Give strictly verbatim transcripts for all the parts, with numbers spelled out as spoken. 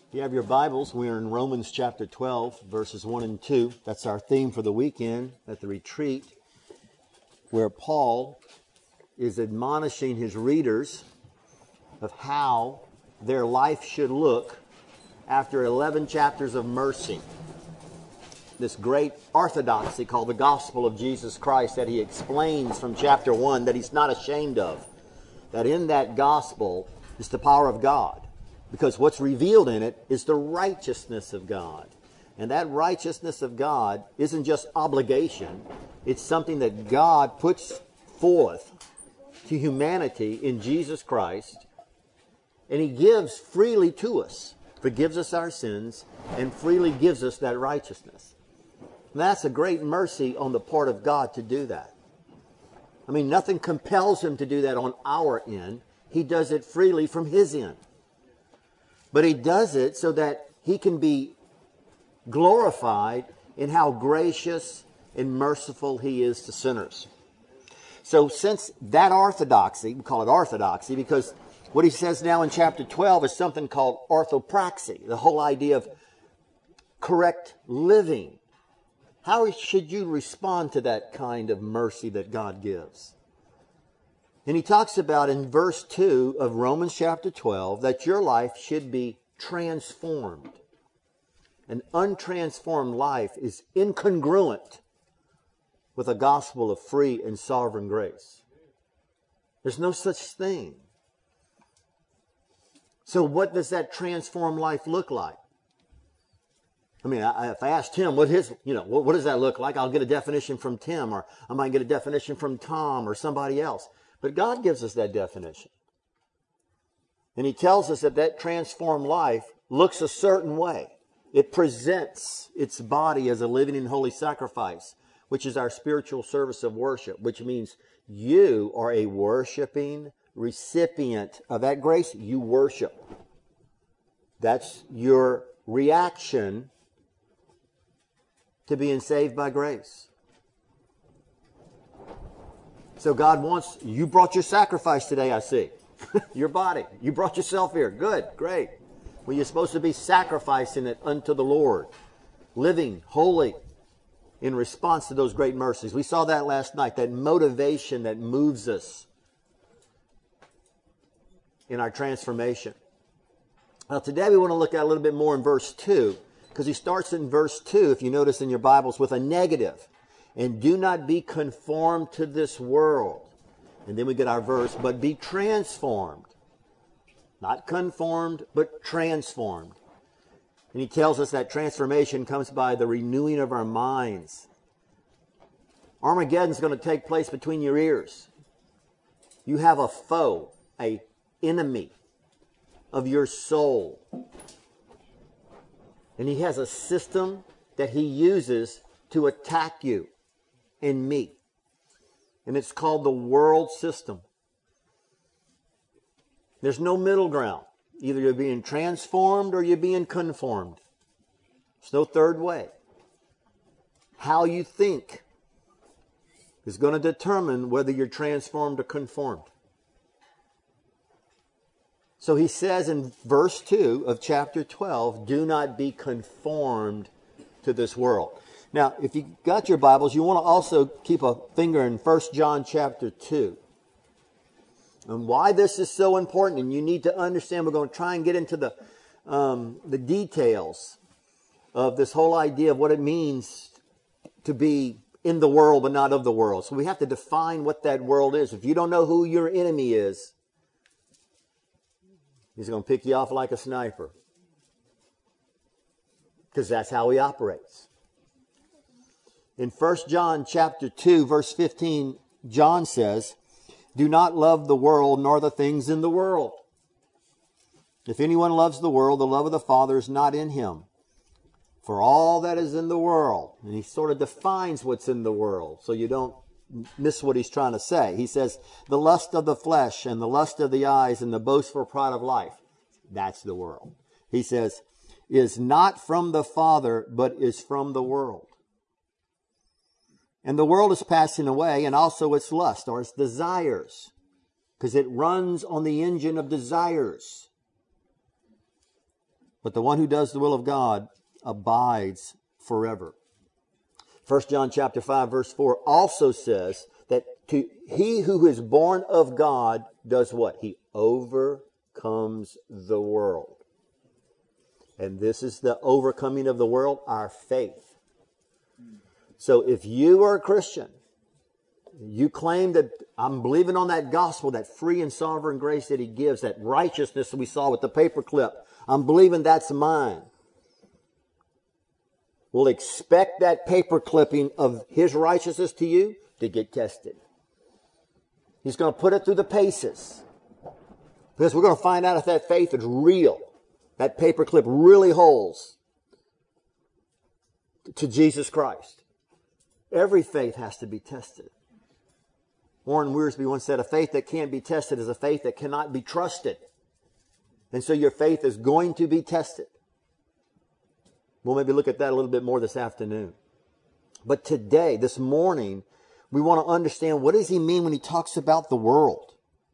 If you have your Bibles, we are in Romans chapter twelve, verses one and two. That's our theme for the weekend at the retreat, where Paul is admonishing his readers of how their life should look after eleven chapters of mercy. This great orthodoxy called the gospel of Jesus Christ that he explains from chapter one that he's not ashamed of. That in that gospel is the power of God. Because what's revealed in it is the righteousness of God. And that righteousness of God isn't just obligation. It's something that God puts forth to humanity in Jesus Christ. And he gives freely to us. Forgives us our sins and freely gives us that righteousness. And that's a great mercy on the part of God to do that. I mean, nothing compels him to do that on our end. He does it freely from his end. But he does it so that he can be glorified in how gracious and merciful he is to sinners. So since that orthodoxy, we call it orthodoxy because what he says now in chapter twelve is something called orthopraxy, the whole idea of correct living. How should you respond to that kind of mercy that God gives? And he talks about in verse two of Romans chapter twelve that your life should be transformed. An untransformed life is incongruent with a gospel of free and sovereign grace. There's no such thing. So what does that transformed life look like? I mean, I, if I ask Tim what his, you know, what, what does that look like? I'll get a definition from Tim, or I might get a definition from Tom or somebody else. But God gives us that definition. And he tells us that that transformed life looks a certain way. It presents its body as a living and holy sacrifice, which is our spiritual service of worship, which means you are a worshiping recipient of that grace. You worship. That's your reaction to being saved by grace. So God wants, you brought your sacrifice today, I see. Your body. You brought yourself here. Good, great. Well, you're supposed to be sacrificing it unto the Lord. Living holy in response to those great mercies. We saw that last night, that motivation that moves us in our transformation. Now today we want to look at a little bit more in verse two, because he starts in verse two, if you notice in your Bibles, with a negative. And do not be conformed to this world. And then we get our verse, but be transformed. Not conformed, but transformed. And he tells us that transformation comes by the renewing of our minds. Armageddon's going to take place between your ears. You have a foe, a enemy of your soul. And he has a system that he uses to attack you and me. And it's called the world system. There's no middle ground. Either you're being transformed or you're being conformed. There's no third way. How you think is going to determine whether you're transformed or conformed. So he says in verse two of chapter twelve, do not be conformed to this world. Now, if you got your Bibles, you want to also keep a finger in First John chapter two. And why this is so important, and you need to understand, we're going to try and get into the, um, the details of this whole idea of what it means to be in the world but not of the world. So we have to define what that world is. If you don't know who your enemy is, he's going to pick you off like a sniper. Because that's how he operates. In First John chapter two, verse fifteen, John says, do not love the world nor the things in the world. If anyone loves the world, the love of the Father is not in him. For all that is in the world, and he sort of defines what's in the world so you don't miss what he's trying to say. He says, the lust of the flesh and the lust of the eyes and the boastful pride of life. That's the world. He says, is not from the Father, but is from the world. And the world is passing away, and also its lust, or its desires, because it runs on the engine of desires. but the one who does the will of God abides forever. First John chapter five verse four also says that to he who is born of God does what? He overcomes the world. And this is the overcoming of the world, our faith. So if you are a Christian, you claim that I'm believing on that gospel, that free and sovereign grace that He gives, that righteousness we saw with the paperclip, I'm believing that's mine. We'll expect that paper clipping of His righteousness to you to get tested. He's going to put it through the paces. Because we're going to find out if that faith is real. That paper clip really holds to Jesus Christ. Every faith has to be tested. Warren Wiersbe once said, a faith that can't be tested is a faith that cannot be trusted. And so your faith is going to be tested. We'll maybe look at that a little bit more this afternoon. But today, this morning, we want to understand, what does he mean when he talks about the world?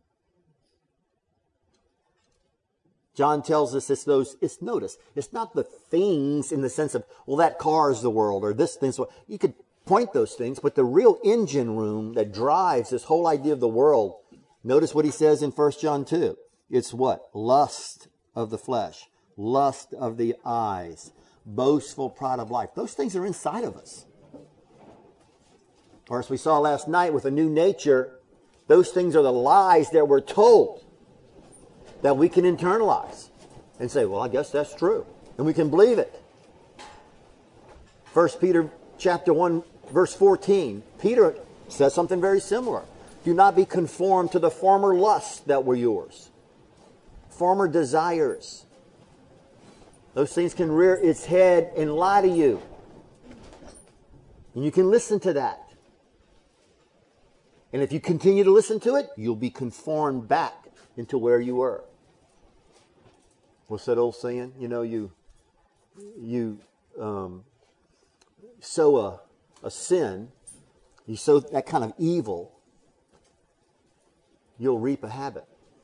John tells us it's those, it's notice, it's not the things in the sense of, well, that car is the world, or this thing. So you could point those things, but the real engine room that drives this whole idea of the world, notice what he says in First John two. It's what? Lust of the flesh, lust of the eyes, boastful pride of life. Those things are inside of us. Or as we saw last night with a new nature, those things are the lies that we're told that we can internalize and say, well, I guess that's true. And we can believe it. First Peter chapter one, verse fourteen. Peter says something very similar. Do not be conformed to the former lusts that were yours. Former desires. Those things can rear its head and lie to you. And you can listen to that. And if you continue to listen to it, you'll be conformed back into where you were. What's that old saying? You know, you you um, sow a, a sin, you sow that kind of evil, you'll reap a habit.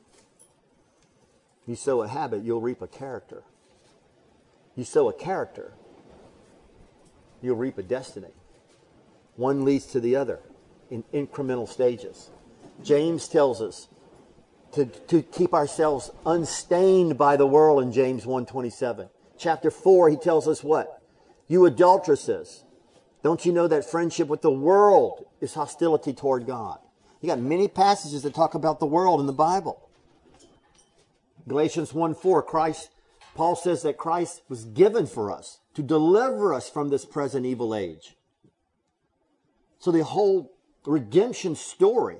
You sow a habit, you'll reap a character. You sow a character, you'll reap a destiny. One leads to the other in incremental stages. James tells us to, to keep ourselves unstained by the world in James one twenty-seven. Chapter four, he tells us what? You adulteresses, don't you know that friendship with the world is hostility toward God? You got many passages that talk about the world in the Bible. Galatians one four, Christ, Paul says that Christ was given for us to deliver us from this present evil age. So the whole redemption story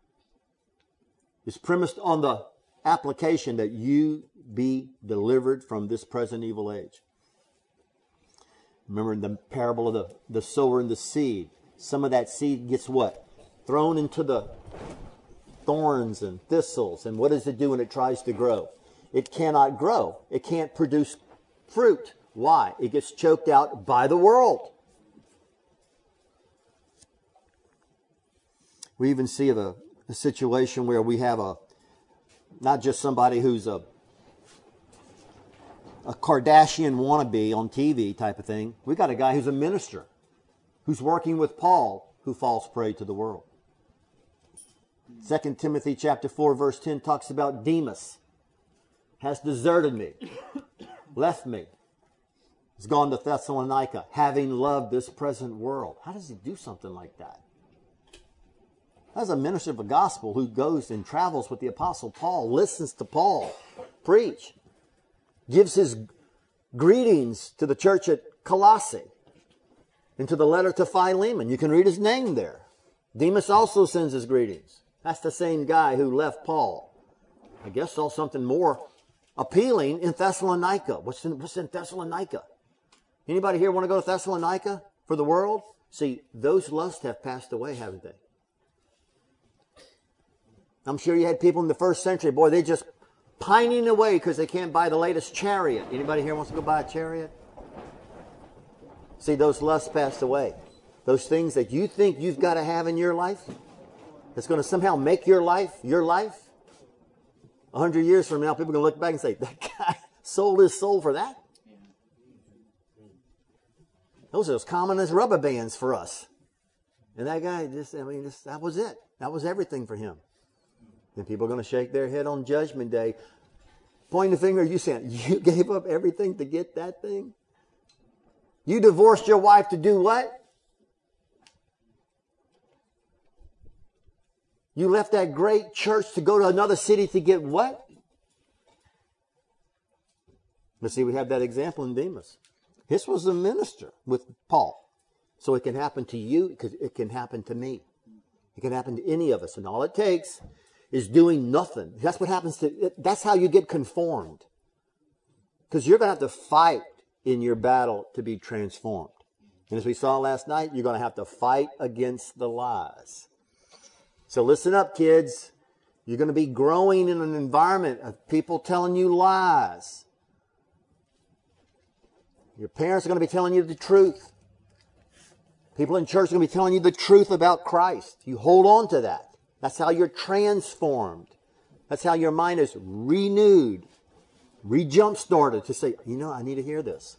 is premised on the application that you be delivered from this present evil age. Remember the parable of the, the sower and the seed. Some of that seed gets what? Thrown into the thorns and thistles. And what does it do when it tries to grow? It cannot grow. It can't produce fruit. Why? It gets choked out by the world. We even see a, a situation where we have a, not just somebody who's a, a Kardashian wannabe on T V type of thing. We got a guy who's a minister, who's working with Paul, who falls prey to the world. Second Timothy chapter four, verse ten talks about Demas has deserted me, left me. He's gone to Thessalonica, having loved this present world. How does he do something like that? As a minister of the gospel who goes and travels with the apostle Paul, listens to Paul preach, gives his greetings to the church at Colossae and to the letter to Philemon. You can read his name there. Demas also sends his greetings. That's the same guy who left Paul. I guess saw something more appealing in Thessalonica. What's in, what's in Thessalonica? Anybody here want to go to Thessalonica for the world? See, those lusts have passed away, haven't they? I'm sure you had people in the first century, boy, they just pining away because they can't buy the latest chariot. Anybody here wants to go buy a chariot? See, those lusts passed away. Those things that you think you've got to have in your life, that's going to somehow make your life your life. A hundred years from now, people are going to look back and say, that guy, sold his soul for that. Those are as common as rubber bands for us. And that guy just, I mean, just, that was it. That was everything for him. And people are going to shake their head on Judgment Day. Pointing the finger, you saying, you gave up everything to get that thing? You divorced your wife to do what? You left that great church to go to another city to get what? Let's see, we have that example in Demas. This was a minister with Paul. So it can happen to you, because it can happen to me. It can happen to any of us. And all it takes is doing nothing. That's what happens to, that's how you get conformed. Because you're going to have to fight in your battle to be transformed. And as we saw last night, you're going to have to fight against the lies. So listen up, kids. You're going to be growing in an environment of people telling you lies. Your parents are going to be telling you the truth. People in church are going to be telling you the truth about Christ. You hold on to that. That's how you're transformed. That's how your mind is renewed, re-jump started to say, you know, I need to hear this.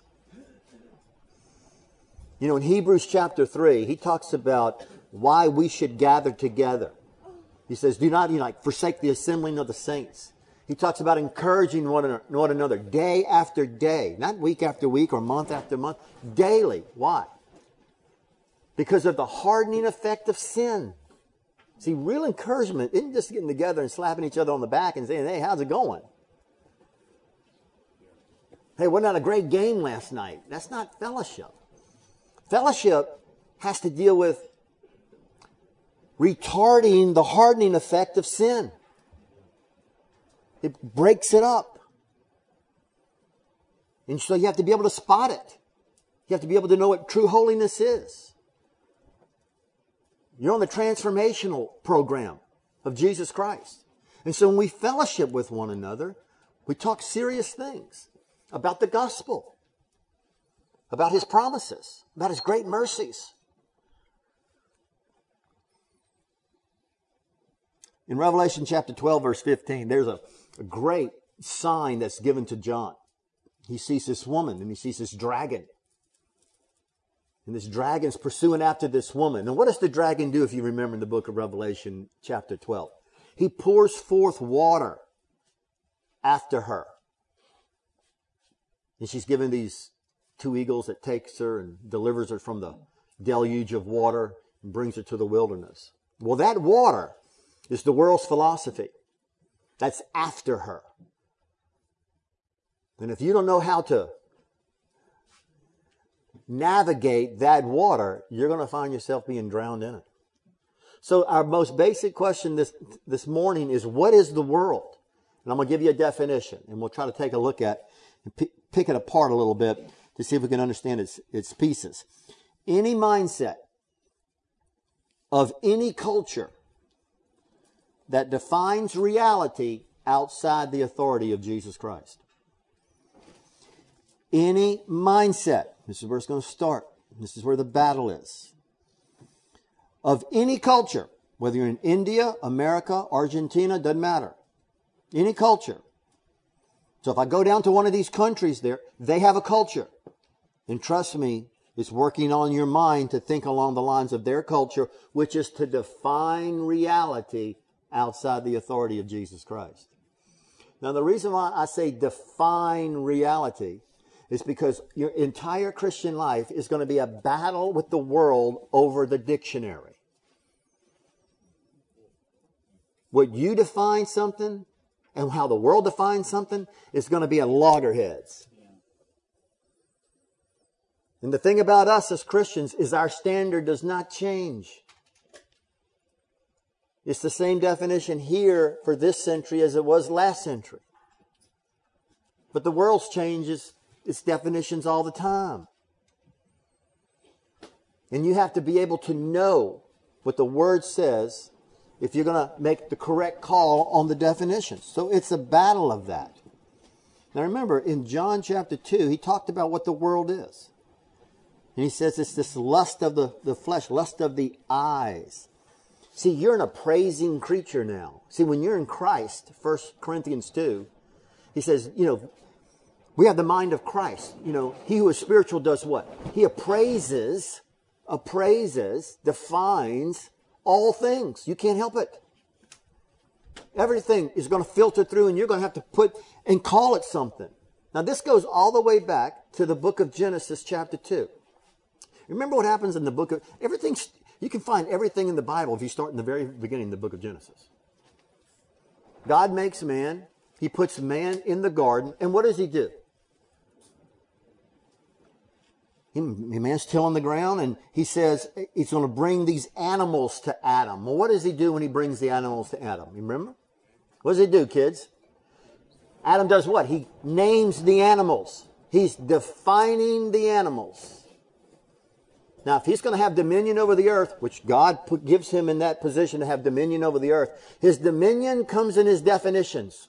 You know, in Hebrews chapter three, he talks about why we should gather together. He says, do not, you know, like, forsake the assembling of the saints. He talks about encouraging one, one another day after day, not week after week or month after month, daily. Why? Because of the hardening effect of sin. See, real encouragement isn't just getting together and slapping each other on the back and saying, hey, how's it going? Hey, wasn't that a great game last night? That's not fellowship. Fellowship has to deal with retarding the hardening effect of sin. It breaks it up. And so you have to be able to spot it. You have to be able to know what true holiness is. You're on the transformational program of Jesus Christ. And so when we fellowship with one another, we talk serious things about the gospel, about His promises, about His great mercies. In Revelation chapter twelve, verse fifteen, there's a, a great sign that's given to John. He sees this woman and he sees this dragon. And this dragon's pursuing after this woman. And what does the dragon do, if you remember in the book of Revelation chapter twelve? He pours forth water after her. And she's given these two eagles that takes her and delivers her from the deluge of water and brings her to the wilderness. Well, that water is the world's philosophy. That's after her. And if you don't know how to navigate that water, you're going to find yourself being drowned in it. So our most basic question this, this morning is, what is the world? And I'm going to give you a definition, and we'll try to take a look at and p- pick it apart a little bit to see if we can understand its, its pieces. Any mindset of any culture that defines reality outside the authority of Jesus Christ. Any mindset, this is where it's going to start. This is where the battle is. Of any culture, whether you're in India, America, Argentina, doesn't matter. Any culture. So if I go down to one of these countries there, they have a culture. And trust me, it's working on your mind to think along the lines of their culture, which is to define reality outside the authority of Jesus Christ. Now, the reason why I say define reality is because your entire Christian life is going to be a battle with the world over the dictionary. What you define something and how the world defines something is going to be at loggerheads. And the thing about us as Christians is our standard does not change. It's the same definition here for this century as it was last century. But the world changes its definitions all the time. And you have to be able to know what the Word says if you're going to make the correct call on the definitions. So it's a battle of that. Now remember, in John chapter two, he talked about what the world is. And he says it's this lust of the, the flesh, lust of the eyes. See, you're an appraising creature now. See, when you're in Christ, First Corinthians two, he says, you know, We have the mind of Christ. You know, he who is spiritual does what? He appraises, appraises, defines all things. You can't help it. Everything is going to filter through and you're going to have to put and call it something. Now this goes all the way back to the book of Genesis chapter two. Remember what happens in the book of, everything, you can find everything in the Bible if you start in the very beginning of the book of Genesis. God makes man, he puts man in the garden, and what does he do? He, man's tilling the ground, and he says he's going to bring these animals to Adam. Well, what does he do when he brings the animals to Adam? You remember? What does he do, kids? Adam does what? He names the animals. He's defining the animals. Now, if he's going to have dominion over the earth, which God put, gives him in that position to have dominion over the earth, his dominion comes in his definitions.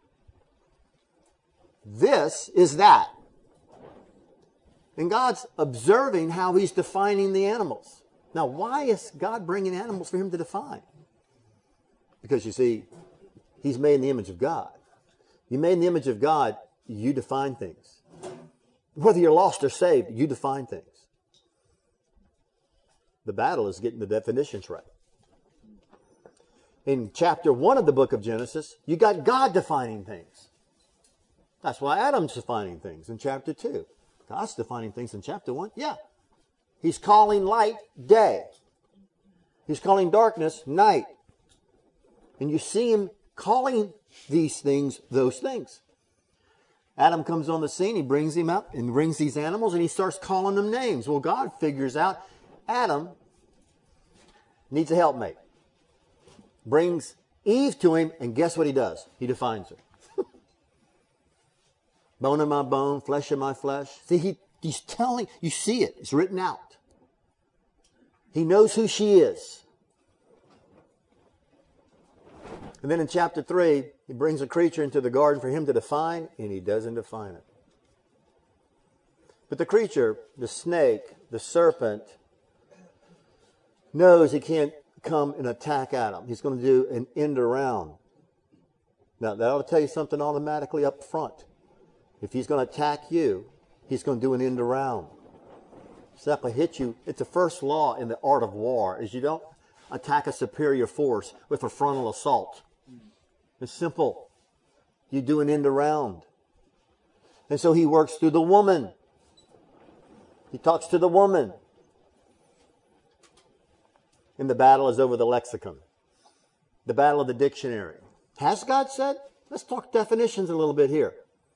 This is that. And God's observing how he's defining the animals. Now, why is God bringing animals for him to define? Because you see, he's made in the image of God. You made in the image of God, you define things. Whether you're lost or saved, you define things. The battle is getting the definitions right. In chapter one of the book of Genesis, you got God defining things. That's why Adam's defining things in chapter two. God's defining things in chapter one. Yeah. He's calling light day. He's calling darkness night. And you see him calling these things those things. Adam comes on the scene, he brings him up and brings these animals and he starts calling them names. Well, God figures out Adam needs a helpmate. Brings Eve to him, and guess what he does? He defines her. Bone of my bone, flesh of my flesh. See, he, he's telling, you see it, it's written out. He knows who she is. And then in chapter three, he brings a creature into the garden for him to define, and he doesn't define it. But the creature, the snake, the serpent, knows he can't come and attack Adam. He's going to do an end around. Now, that ought to tell you something automatically up front. If he's going to attack you, he's going to do an end around. It's not going to hit you. It's the first law in the art of war, is you don't attack a superior force with a frontal assault. It's simple. You do an end around. And so he works through the woman. He talks to the woman. And the battle is over the lexicon. The battle of the dictionary. Has God said? Let's talk definitions a little bit here.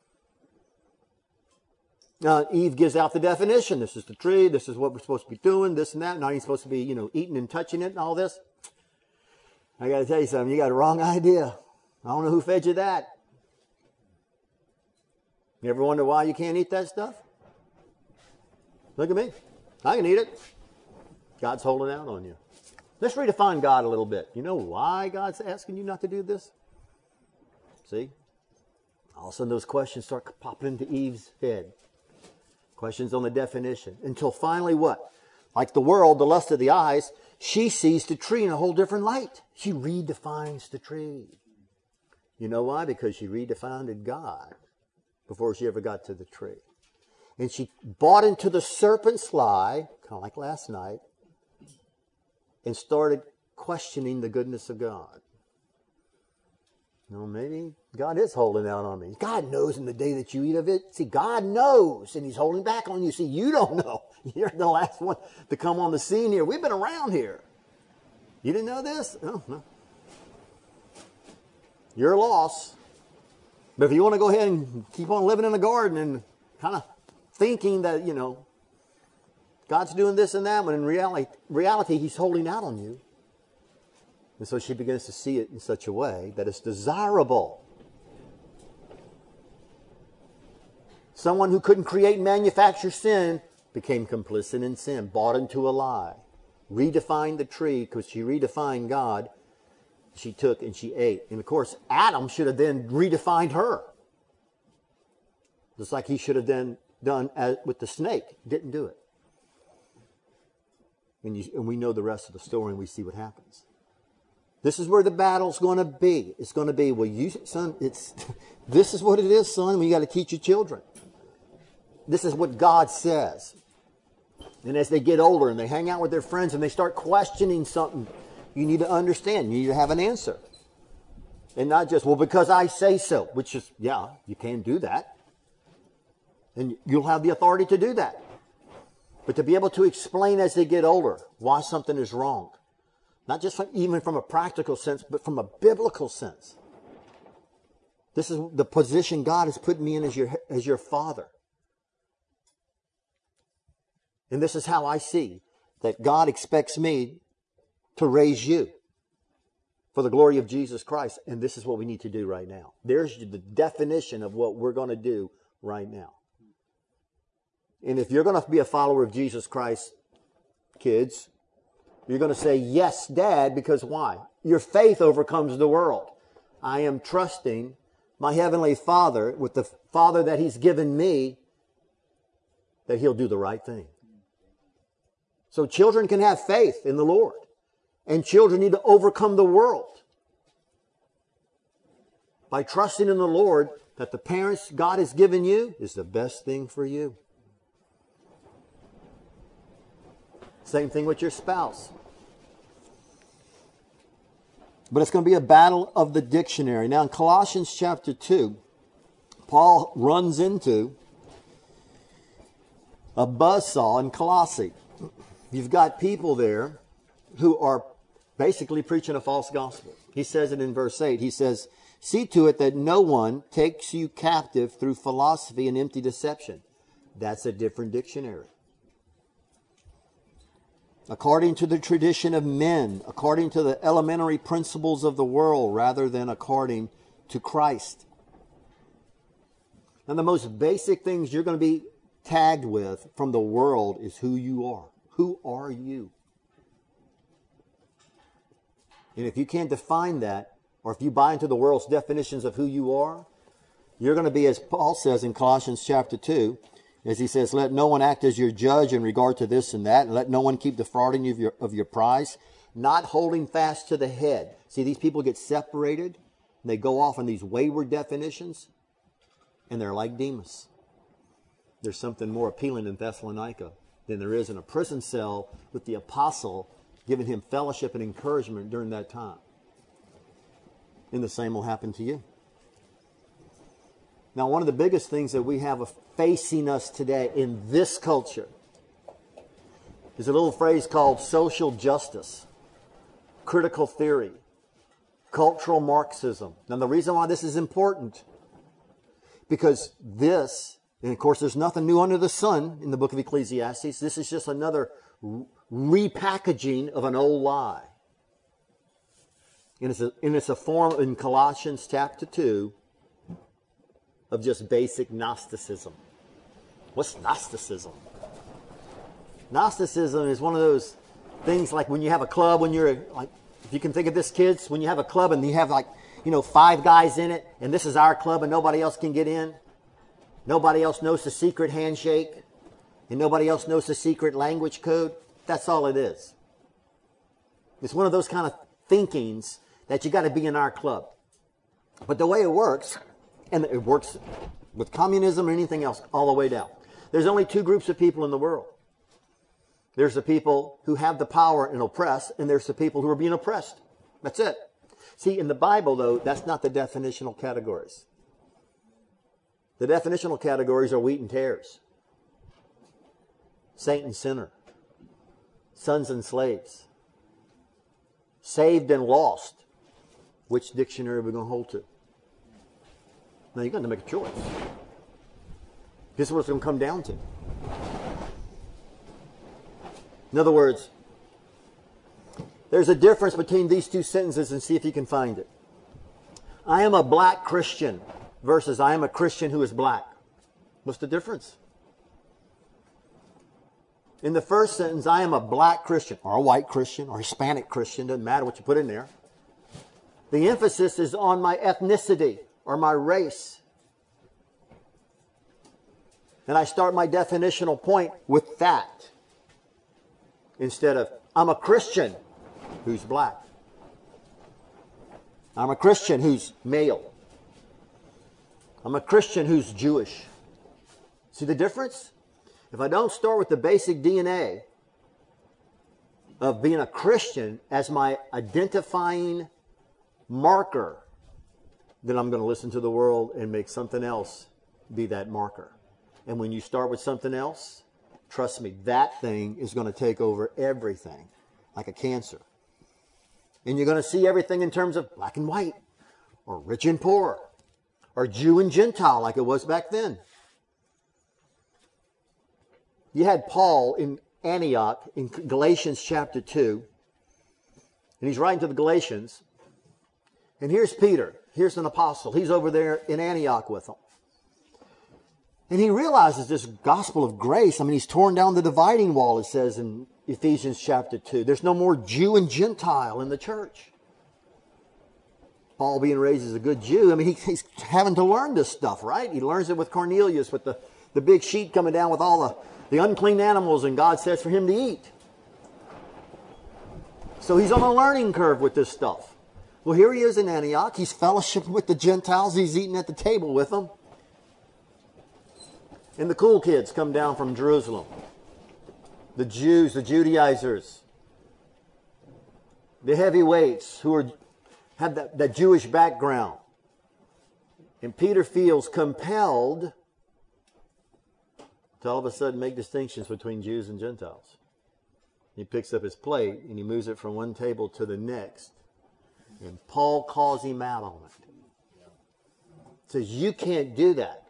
Now, Eve gives out the definition. This is the tree. This is what we're supposed to be doing. This and that. Not even supposed to be, you know, eating and touching it and all this. I got to tell you something. You got a wrong idea. I don't know who fed you that. You ever wonder why you can't eat that stuff? Look at me. I can eat it. God's holding out on you. Let's redefine God a little bit. You know why God's asking you not to do this? See? All of a sudden those questions start popping into Eve's head. Questions on the definition. Until finally what? Like the world, the lust of the eyes, she sees the tree in a whole different light. She redefines the tree. You know why? Because she redefined God before she ever got to the tree. And she bought into the serpent's lie, kind of like last night, and started questioning the goodness of God. You know, maybe God is holding out on me. God knows in the day that you eat of it. See, God knows, and he's holding back on you. See, you don't know. You're the last one to come on the scene here. We've been around here. You didn't know this? No, no. You're a loss. But if you want to go ahead and keep on living in the garden and kind of thinking that, you know, God's doing this and that, when in reality, reality, he's holding out on you. And so she begins to see it in such a way that it's desirable. Someone who couldn't create and manufacture sin became complicit in sin, bought into a lie. Redefined the tree because she redefined God. She took and she ate. And of course, Adam should have then redefined her. Just like he should have then done as, with the snake. Didn't do it. And, you, and we know the rest of the story and we see what happens. This is where the battle's going to be. It's going to be, well, you, son, it's, this is what it is, son. We got to teach your children. this is what God says. And as they get older and they hang out with their friends and they start questioning something, you need to understand. You need to have an answer. And not just, well, because I say so, which is, yeah, you can do that. And you'll have the authority to do that. But to be able to explain as they get older why something is wrong. Not just from, even from a practical sense, but from a biblical sense. This is the position God has put me in as your, as your father. And this is how I see that God expects me to raise you for the glory of Jesus Christ. And this is what we need to do right now. There's the definition of what we're going to do right now. And if you're going to be a follower of Jesus Christ, kids, you're going to say, yes, Dad, because why? Your faith overcomes the world. I am trusting my Heavenly Father with the Father that He's given me, that He'll do the right thing. So children can have faith in the Lord. And children need to overcome the world by trusting in the Lord that the parents God has given you is the best thing for you. Same thing with your spouse. But it's going to be a battle of the dictionary. Now in Colossians chapter two, Paul runs into a buzzsaw in Colossae. You've got people there who are basically preaching a false gospel. He says it in verse eight. He says, see to it that no one takes you captive through philosophy and empty deception. That's a different dictionary. According to the tradition of men, according to the elementary principles of the world, rather than according to Christ. And the most basic things you're going to be tagged with from the world is who you are. Who are you? And if you can't define that, or if you buy into the world's definitions of who you are, you're going to be, as Paul says in Colossians chapter two, as he says, let no one act as your judge in regard to this and that, and let no one keep defrauding you of your, of your prize, not holding fast to the head. See, these people get separated, and they go off on these wayward definitions, and they're like Demas. There's something more appealing in Thessalonica than there is in a prison cell with the apostle giving him fellowship and encouragement during that time. And the same will happen to you. Now, one of the biggest things that we have facing us today in this culture is a little phrase called social justice, critical theory, cultural Marxism. Now, the reason why this is important, because this, and of course there's nothing new under the sun in the book of Ecclesiastes, this is just another repackaging of an old lie. And it's a, and it's a form in Colossians chapter two of just basic Gnosticism. What's Gnosticism? Gnosticism is one of those things like when you have a club, when you're like, if you can think of this, kids, when you have a club and you have like, you know, five guys in it, and this is our club and nobody else can get in. Nobody else knows the secret handshake, and nobody else knows the secret language code. That's all it is. It's one of those kind of thinkings that you got to be in our club. But the way it works, and it works with communism or anything else all the way down. There's only two groups of people in the world. There's the people who have the power and oppress, and there's the people who are being oppressed. That's it. See, in the Bible, though, that's not the definitional categories. The definitional categories are wheat and tares, saint and sinner, sons and slaves, saved and lost. Which dictionary are we going to hold to? Now you're going to make a choice. This is what it's going to come down to. In other words, there's a difference between these two sentences, and see if you can find it. I am a black Christian versus I am a Christian who is black. What's the difference? In the first sentence, I am a black Christian, or a white Christian, or Hispanic Christian, doesn't matter what you put in there. The emphasis is on my ethnicity or my race. And I start my definitional point with that. Instead of, I'm a Christian who's black. I'm a Christian who's male. I'm a Christian who's Jewish. See the difference? If I don't start with the basic D N A of being a Christian as my identifying marker, then I'm going to listen to the world and make something else be that marker. And when you start with something else, trust me, that thing is going to take over everything like a cancer. And you're going to see everything in terms of black and white, or rich and poor, or Jew and Gentile like it was back then. You had Paul in Antioch in Galatians chapter two, and he's writing to the Galatians. And here's Peter. Here's an apostle. He's over there in Antioch with them. And he realizes this gospel of grace. I mean, he's torn down the dividing wall, it says in Ephesians chapter two. There's no more Jew and Gentile in the church. Paul, being raised as a good Jew, I mean, he, he's having to learn this stuff, right? He learns it with Cornelius, with the, the big sheet coming down with all the, the unclean animals, and God says for him to eat. So he's on a learning curve with this stuff. Well, here he is in Antioch. He's fellowshipping with the Gentiles. He's eating at the table with them. And the cool kids come down from Jerusalem. The Jews, the Judaizers, the heavyweights who are, have that, that Jewish background. And Peter feels compelled to all of a sudden make distinctions between Jews and Gentiles. He picks up his plate and he moves it from one table to the next. And Paul calls him out on it. Says, you can't do that.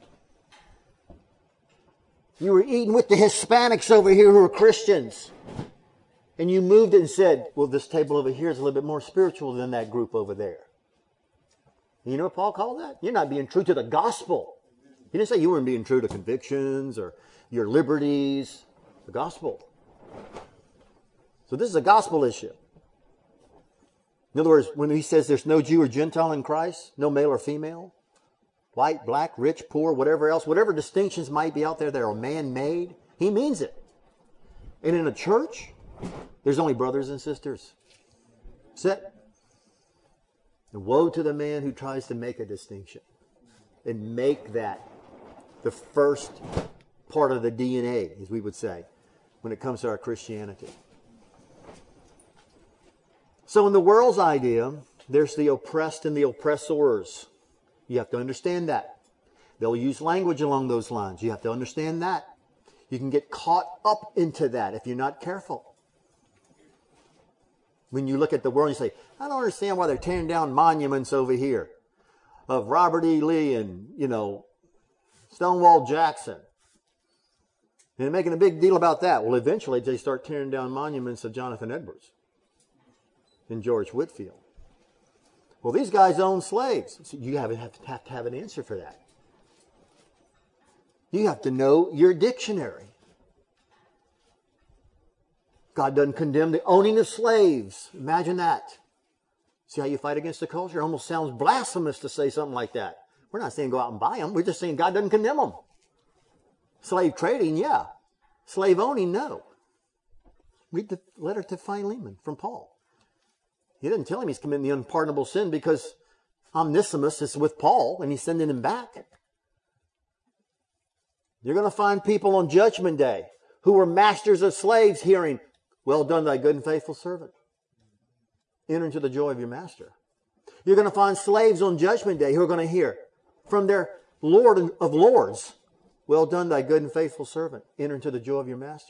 You were eating with the Hispanics over here who are Christians. And you moved it and said, well, this table over here is a little bit more spiritual than that group over there. And you know what Paul called that? You're not being true to the gospel. He didn't say you weren't being true to convictions or your liberties. The gospel. So this is a gospel issue. In other words, when he says there's no Jew or Gentile in Christ, no male or female, white, black, rich, poor, whatever else, whatever distinctions might be out there that are man-made, he means it. And in a church, there's only brothers and sisters. That's it. And woe to the man who tries to make a distinction and make that the first part of the D N A, as we would say, when it comes to our Christianity. So in the world's idea, there's the oppressed and the oppressors. You have to understand that. They'll use language along those lines. You have to understand that. You can get caught up into that if you're not careful. When you look at the world and you say, I don't understand why they're tearing down monuments over here of Robert E. Lee and, you know, Stonewall Jackson. And they're making a big deal about that. Well, eventually they start tearing down monuments of Jonathan Edwards and George Whitefield. Well, these guys own slaves. So you have to have, have to have an answer for that. You have to know your dictionary. God doesn't condemn the owning of slaves. Imagine that. See how you fight against the culture? It almost sounds blasphemous to say something like that. We're not saying go out and buy them. We're just saying God doesn't condemn them. Slave trading, yeah. Slave owning, no. Read the letter to Philemon from Paul. He didn't tell him he's committing the unpardonable sin because Onesimus is with Paul and he's sending him back. You're going to find people on Judgment Day who were masters of slaves hearing, well done, thy good and faithful servant. Enter into the joy of your master. You're going to find slaves on Judgment Day who are going to hear from their Lord of Lords, well done, thy good and faithful servant. Enter into the joy of your master.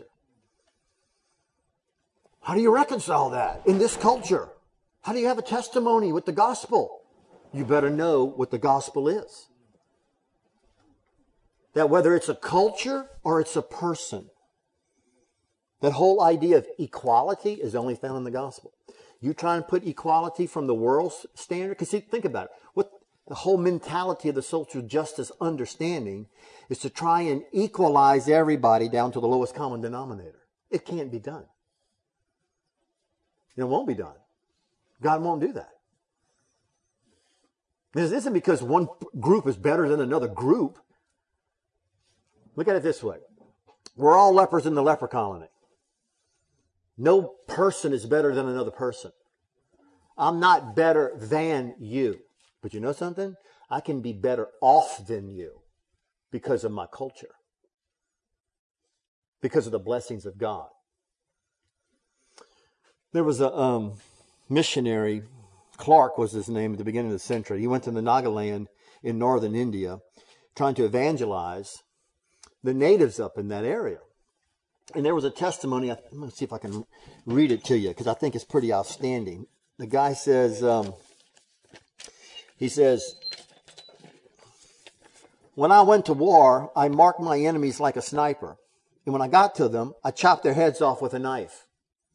How do you reconcile that in this culture? How do you have a testimony with the gospel? You better know what the gospel is. That whether it's a culture or it's a person, that whole idea of equality is only found in the gospel. You try and put equality from the world's standard, because see, think about it. What the whole mentality of the social justice understanding is to try and equalize everybody down to the lowest common denominator. It can't be done. It won't be done. God won't do that. This isn't because one group is better than another group. Look at it this way. We're all lepers in the leper colony. No person is better than another person. I'm not better than you. But you know something? I can be better off than you because of my culture. because of the blessings of God. There was a um, missionary, Clark was his name at the beginning of the century. He went to the Nagaland in northern India trying to evangelize the natives up in that area. And there was a testimony. I'm going to see if I can read it to you because I think it's pretty outstanding. The guy says, um, he says, when I went to war, I marked my enemies like a sniper. And when I got to them, I chopped their heads off with a knife.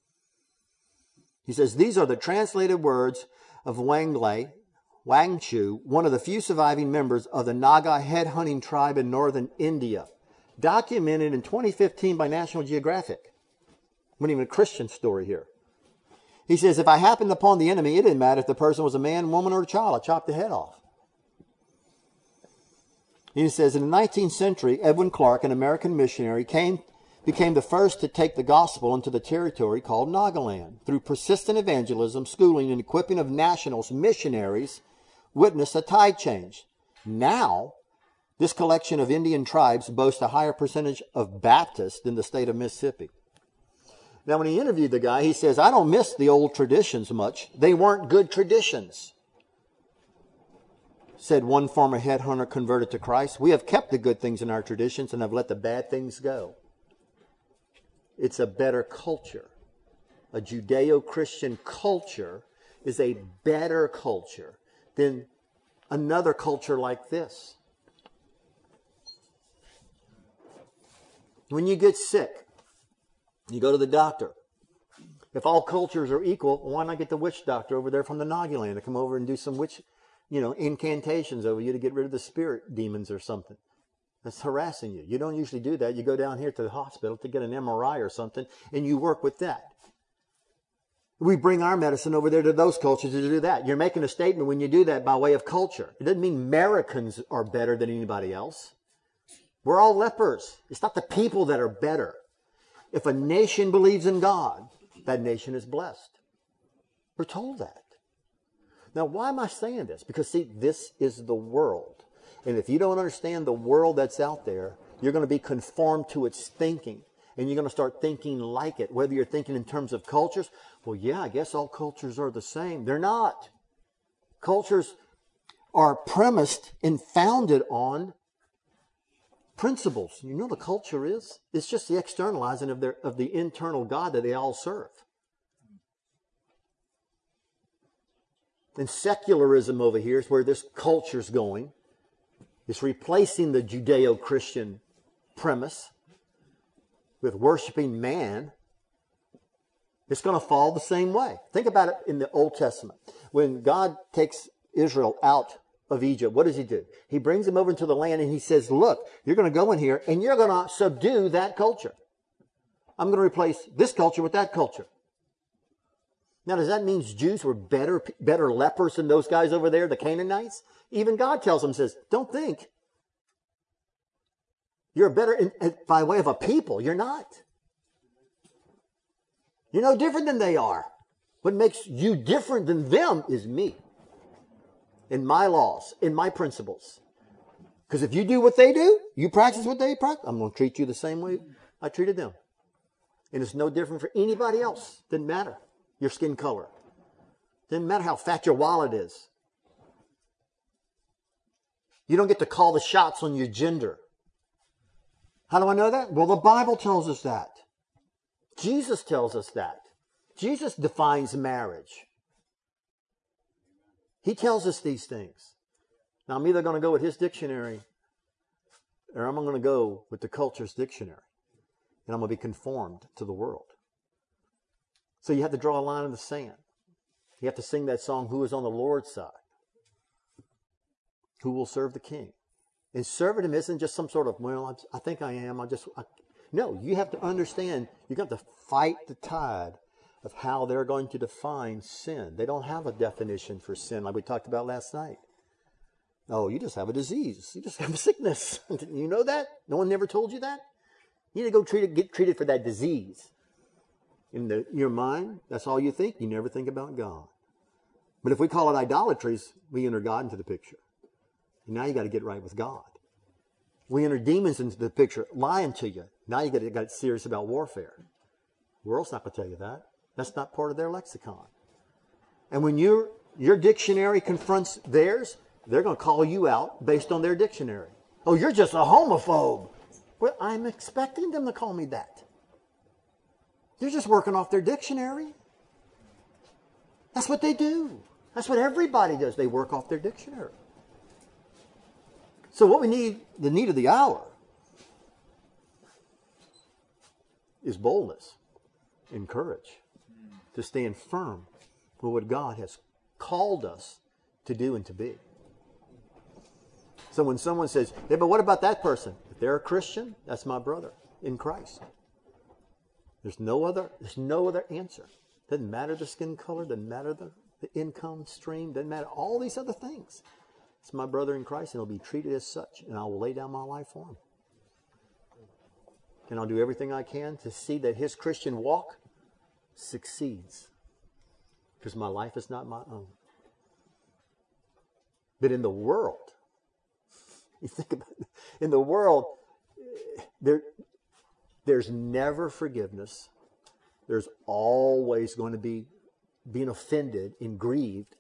He says, these are the translated words of Wanglei, Wangchu, one of the few surviving members of the Naga head-hunting tribe in northern India, documented in twenty fifteen by National Geographic. Wasn't even a Christian story here. He says, if I happened upon the enemy, it didn't matter if the person was a man, woman, or a child. I chopped the head off. He says, in the nineteenth century, Edwin Clark, an American missionary, came, became the first to take the gospel into the territory called Nagaland. Through persistent evangelism, schooling, and equipping of nationals, missionaries witnessed a tide change. Now, this collection of Indian tribes boasts a higher percentage of Baptists than the state of Mississippi. Now, when he interviewed the guy, he says, I don't miss the old traditions much. They weren't good traditions, said one former headhunter converted to Christ. We have kept the good things in our traditions and have let the bad things go. It's a better culture. A Judeo-Christian culture is a better culture than another culture like this. When you get sick, you go to the doctor. If all cultures are equal, why not get the witch doctor over there from the Nagaland to come over and do some witch, you know, incantations over you to get rid of the spirit demons or something that's harassing you? You don't usually do that. You go down here to the hospital to get an M R I or something, and you work with that. We bring our medicine over there to those cultures to do that. You're making a statement when you do that by way of culture. It doesn't mean Americans are better than anybody else. We're all lepers. It's not the people that are better. If a nation believes in God, that nation is blessed. We're told that. Now, why am I saying this? Because, see, this is the world. And if you don't understand the world that's out there, you're going to be conformed to its thinking. And you're going to start thinking like it. Whether you're thinking in terms of cultures, well, yeah, I guess all cultures are the same. They're not. Cultures are premised and founded on principles. You know what a culture is? It's just the externalizing of, their, of the internal God that they all serve. And secularism over here is where this culture's going. It's replacing the Judeo-Christian premise with worshiping man. It's going to fall the same way. Think about it in the Old Testament. When God takes Israel out of Egypt, what does he do? He brings them over into the land and he says, look, you're going to go in here and you're going to subdue that culture. I'm going to replace this culture with that culture. Now, does that mean Jews were better, better lepers than those guys over there, the Canaanites? Even God tells them, says, don't think. You're better in, by way of a people. You're not. You're no different than they are. What makes you different than them is me. In my laws, in my principles. Because if you do what they do, you practice what they practice, I'm going to treat you the same way I treated them. And it's no different for anybody else. Doesn't matter your skin color. Doesn't matter how fat your wallet is. You don't get to call the shots on your gender. How do I know that? Well, the Bible tells us that. Jesus tells us that. Jesus defines marriage. He tells us these things. Now, I'm either going to go with his dictionary or I'm going to go with the culture's dictionary. And I'm going to be conformed to the world. So you have to draw a line in the sand. You have to sing that song, Who is on the Lord's side? Who will serve the King? And serving isn't just some sort of, well, I think I am. I just, I, no, you have to understand, you have to fight the tide of how they're going to define sin. They don't have a definition for sin like we talked about last night. Oh, you just have a disease. You just have a sickness. You know that? No one ever told you that? You need to go treat it, get treated for that disease. In the, your mind, that's all you think. You never think about God. But if we call it idolatries, we enter God into the picture. And now you got to get right with God. We enter demons into the picture, lying to you. Now you got to get serious about warfare. The world's not going to tell you that. That's not part of their lexicon. And when your your dictionary confronts theirs, they're going to call you out based on their dictionary. Oh, you're just a homophobe. Well, I'm expecting them to call me that. They're just working off their dictionary. That's what they do. That's what everybody does. They work off their dictionary. So what we need, the need of the hour, is boldness and courage to stand firm for what God has called us to do and to be. So when someone says, "Hey, but what about that person?" If they're a Christian, that's my brother in Christ. There's no other, there's no other answer. Doesn't matter the skin color, doesn't matter the, the income stream, doesn't matter all these other things. It's my brother in Christ, and he'll be treated as such, and I will lay down my life for him. And I'll do everything I can to see that his Christian walk succeeds. Because my life is not my own. But in the world, you think about it, in the world, there, there's never forgiveness. There's always going to be being offended and grieved.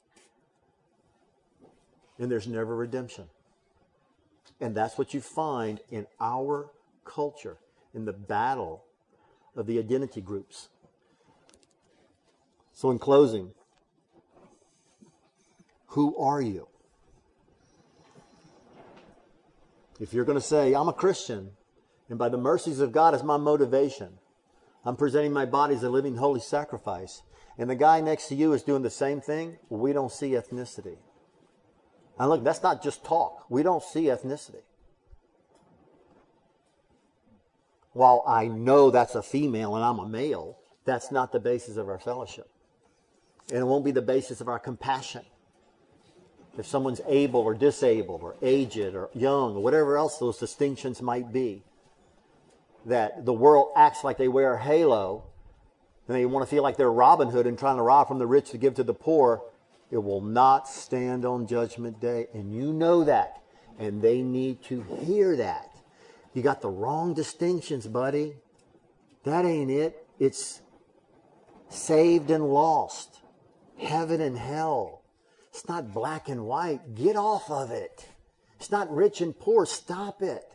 And there's never redemption. And that's what you find in our culture, in the battle of the identity groups. So in closing, who are you? If you're going to say, I'm a Christian, and by the mercies of God is my motivation, I'm presenting my body as a living holy sacrifice, and the guy next to you is doing the same thing, well, we don't see ethnicity. And look, that's not just talk. We don't see ethnicity. While I know that's a female and I'm a male, that's not the basis of our fellowship. And it won't be the basis of our compassion. If someone's able or disabled or aged or young or whatever else those distinctions might be, that the world acts like they wear a halo and they want to feel like they're Robin Hood and trying to rob from the rich to give to the poor, it will not stand on Judgment Day. And you know that. And they need to hear that. You got the wrong distinctions, buddy. That ain't it. It's saved and lost. Heaven and hell. It's not black and white. Get off of it. It's not rich and poor. Stop it.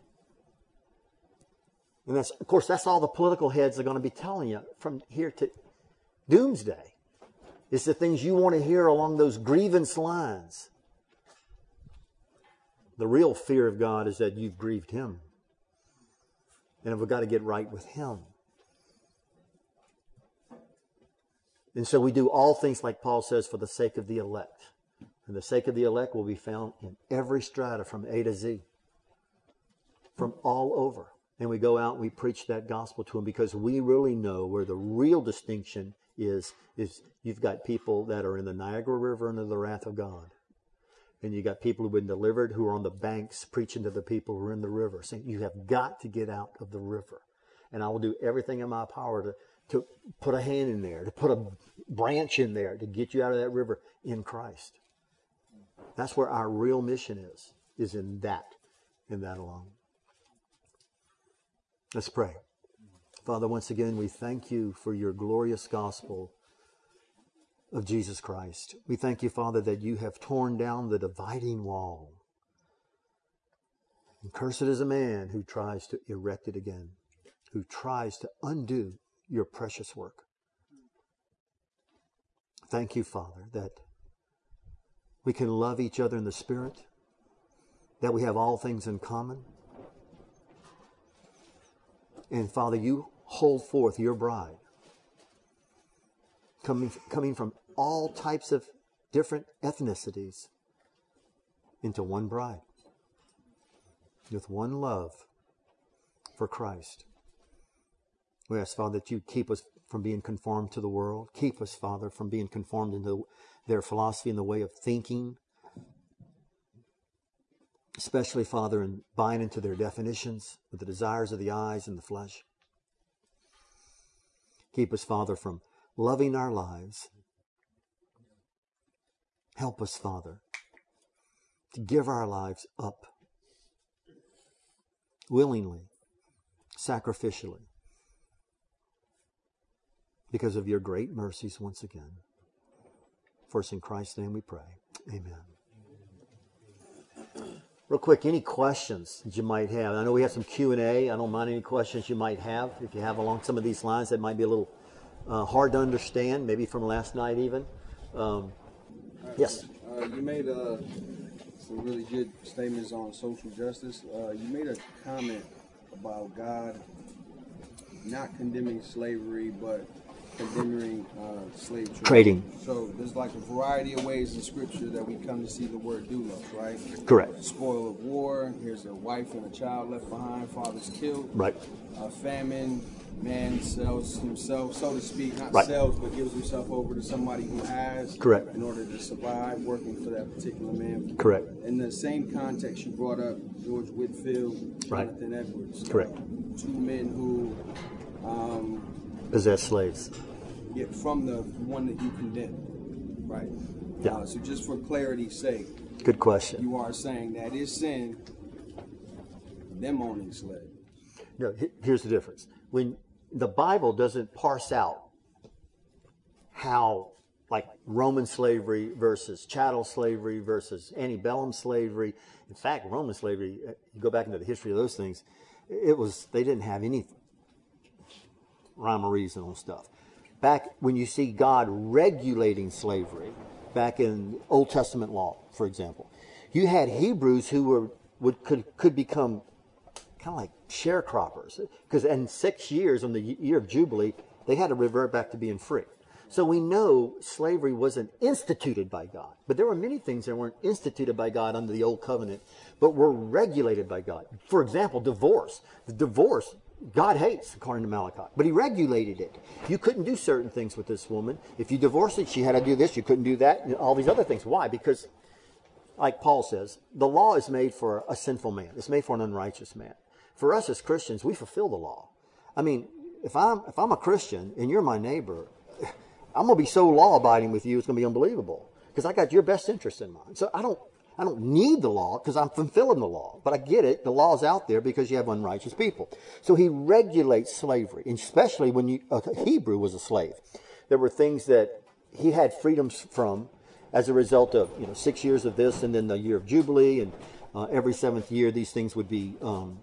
And that's, of course, that's all the political heads are going to be telling you from here to doomsday. It's the things you want to hear along those grievance lines. The real fear of God is that you've grieved Him. And we've got to get right with Him. And so we do all things, like Paul says, for the sake of the elect. And the sake of the elect will be found in every strata from A to Z. From all over. And we go out and we preach that gospel to them because we really know where the real distinction is. Is you've got people that are in the Niagara River under the wrath of God. And you got people who've been delivered who are on the banks preaching to the people who are in the river, saying, you have got to get out of the river. And I will do everything in my power to, to put a hand in there, to put a branch in there, to get you out of that river in Christ. That's where our real mission is, is in that, in that alone. Let's pray. Father, once again, we thank you for your glorious gospel of Jesus Christ. We thank you, Father, that you have torn down the dividing wall. And cursed is a man who tries to erect it again, who tries to undo your precious work. Thank you, Father, that we can love each other in the Spirit, that we have all things in common. And Father, you hold forth your bride, coming, coming from all types of different ethnicities into one bride with one love for Christ. We ask, Father, that you keep us from being conformed to the world. Keep us, Father, from being conformed into their philosophy and the way of thinking. Especially, Father, in buying into their definitions with the desires of the eyes and the flesh. Keep us, Father, from loving our lives. Help us, Father, to give our lives up willingly, sacrificially. Because of your great mercies once again. First in Christ's name we pray. Amen. Real quick, any questions that you might have? I know we have some Q and A. I don't mind any questions you might have. If you have along some of these lines that might be a little uh, hard to understand, maybe from last night even. Um, yes? Uh, you made uh, some really good statements on social justice. Uh, you made a comment about God not condemning slavery, but condemning uh, slave trade. Trading. So there's like a variety of ways in Scripture that we come to see the word doulos, right? Correct. Spoil of war. Here's a wife and a child left behind. Father's killed. Right. Uh, famine. Man sells himself, so to speak, not right. sells, but gives himself over to somebody who has. Correct. In order to survive, working for that particular man. Correct. In the same context, you brought up George Whitfield, Jonathan right. Edwards. Correct. Uh, two men who um, possess slaves. Yeah, from the one that you condemned, right? Yeah. Uh, so just for clarity's sake, good question. You are saying that is sin, them owning slaves. No, here's the difference. When the Bible doesn't parse out how, like Roman slavery versus chattel slavery versus antebellum slavery. In fact, Roman slavery, you go back into the history of those things, it was, they didn't have any rhyme or reason on stuff. Back when you see God regulating slavery, back in Old Testament law, for example, you had Hebrews who were would could could become kind of like sharecroppers, because in six years, on the year of Jubilee, they had to revert back to being free. So we know slavery wasn't instituted by God, but there were many things that weren't instituted by God under the Old Covenant, but were regulated by God. For example, divorce. The divorce, God hates, according to Malachi, but he regulated it. You couldn't do certain things with this woman. If you divorced it, she had to do this, you couldn't do that, and all these other things. Why? Because, like Paul says, the law is made for a sinful man. It's made for an unrighteous man. For us as Christians, we fulfill the law. I mean, if I'm if I'm a Christian and you're my neighbor, I'm going to be so law-abiding with you, it's going to be unbelievable, because I got your best interest in mind. So I don't I don't need the law because I'm fulfilling the law. But I get it. The law's out there because you have unrighteous people. So he regulates slavery, especially when you, a Hebrew was a slave. There were things that he had freedoms from as a result of, you know, six years of this and then the year of Jubilee. And uh, every seventh year, these things would be, um,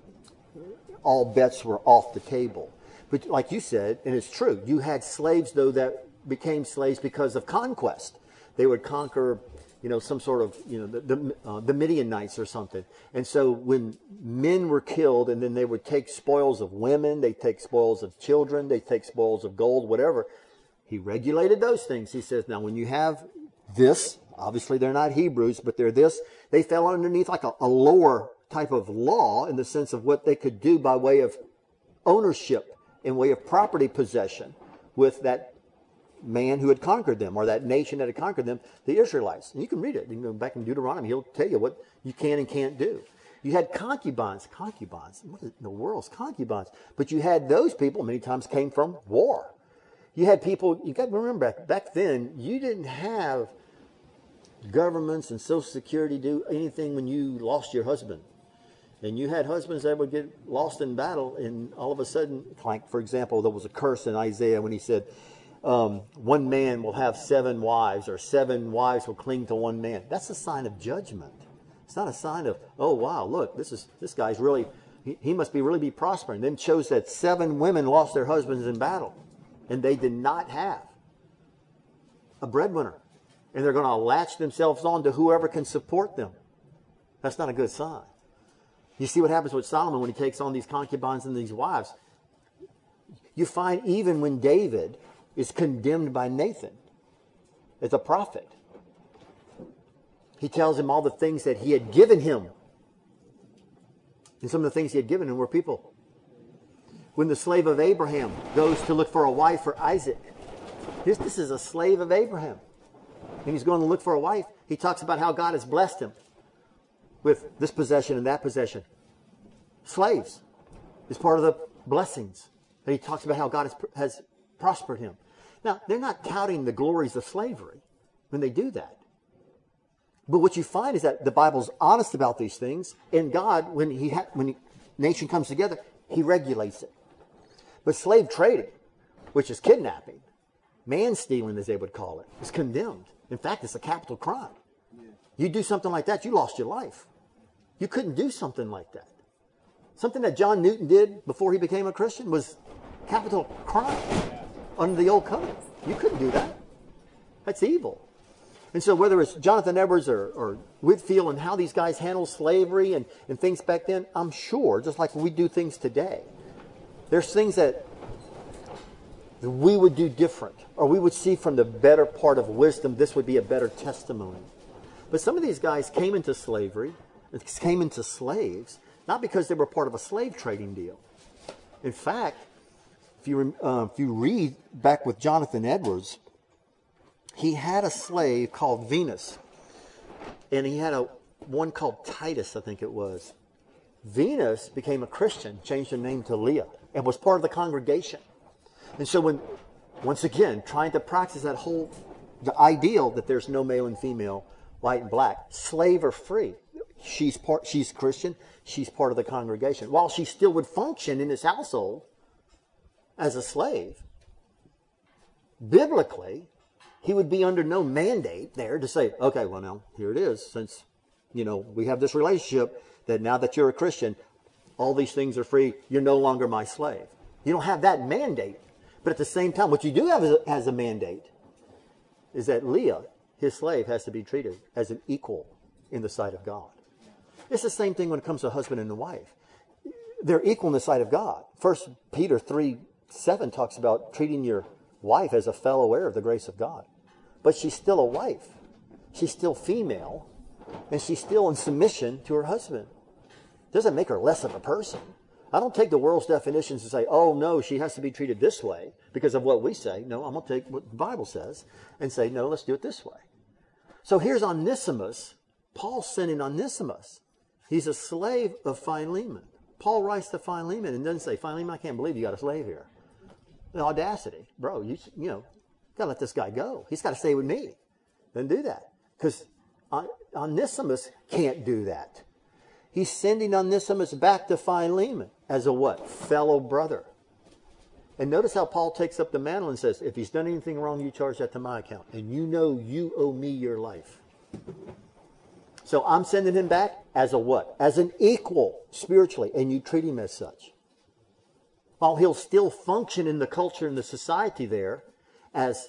all bets were off the table. But like you said, and it's true, you had slaves, though, that became slaves because of conquest. They would conquer, you know, some sort of, you know, the the, uh, the Midianites or something. And so when men were killed, and then they would take spoils of women, they take spoils of children, they take spoils of gold, whatever. He regulated those things. He says, now when you have this, obviously they're not Hebrews, but they're this, they fell underneath like a, a lower type of law in the sense of what they could do by way of ownership, in way of property possession with that man who had conquered them, or that nation that had conquered them, the Israelites. And you can read it. You can go back in Deuteronomy. He'll tell you what you can and can't do. You had concubines. Concubines. What in the world's concubines? But you had those people many times came from war. You had people, you got to remember, back, back then, you didn't have governments and Social Security do anything when you lost your husband. And you had husbands that would get lost in battle, and all of a sudden, like, for example, there was a curse in Isaiah when he said, Um, one man will have seven wives, or seven wives will cling to one man. That's a sign of judgment. It's not a sign of, oh wow, look, this is this guy's really, he, he must be really be prospering. Then shows that seven women lost their husbands in battle, and they did not have a breadwinner, and they're going to latch themselves on to whoever can support them. That's not a good sign. You see what happens with Solomon when he takes on these concubines and these wives. You find even when David is condemned by Nathan as a prophet, he tells him all the things that he had given him. And some of the things he had given him were people. When the slave of Abraham goes to look for a wife for Isaac, this, this is a slave of Abraham. And he's going to look for a wife. He talks about how God has blessed him with this possession and that possession. Slaves is part of the blessings. And he talks about how God has, has prospered him. Now, they're not touting the glories of slavery when they do that. But what you find is that the Bible's honest about these things, and God, when he ha- when the nation comes together, He regulates it. But slave trading, which is kidnapping, man stealing as they would call it, is condemned. In fact, it's a capital crime. Yeah. You do something like that, you lost your life. You couldn't do something like that. Something that John Newton did before he became a Christian was capital crime under the old covenant. You couldn't do that. That's evil. And so whether it's Jonathan Edwards or, or Whitefield and how these guys handle slavery and, and things back then, I'm sure, just like we do things today, there's things that we would do different, or we would see from the better part of wisdom, this would be a better testimony. But some of these guys came into slavery, came into slaves, not because they were part of a slave trading deal. In fact, if you, uh, if you read back with Jonathan Edwards, he had a slave called Venus, and he had a one called Titus, I think it was. Venus became a Christian, changed her name to Leah, and was part of the congregation. And so when, once again, trying to practice that whole, the ideal that there's no male and female, white and black, slave or free, she's part, she's Christian, she's part of the congregation. While she still would function in his household as a slave, biblically, he would be under no mandate there to say, okay, well now, here it is, since, you know, we have this relationship that now that you're a Christian, all these things are free, you're no longer my slave. You don't have that mandate. But at the same time, what you do have as a, as a mandate is that Leah, his slave, has to be treated as an equal in the sight of God. It's the same thing when it comes to a husband and a wife. They're equal in the sight of God. First Peter three seven talks about treating your wife as a fellow heir of the grace of God. But she's still a wife. She's still female. And she's still in submission to her husband. Doesn't make her less of a person. I don't take the world's definitions and say, oh, no, she has to be treated this way because of what we say. No, I'm going to take what the Bible says and say, no, let's do it this way. So here's Onesimus. Paul's sending Onesimus. He's a slave of Philemon. Paul writes to Philemon and doesn't say, Philemon, I can't believe you got a slave here. The audacity. Bro, you, you know, got to let this guy go. He's got to stay with me. Then do that. Because Onesimus can't do that. He's sending Onesimus back to Philemon as a what? Fellow brother. And notice how Paul takes up the mantle and says, if he's done anything wrong, you charge that to my account. And you know you owe me your life. So I'm sending him back as a what? As an equal spiritually. And you treat him as such. While he'll still function in the culture and the society there as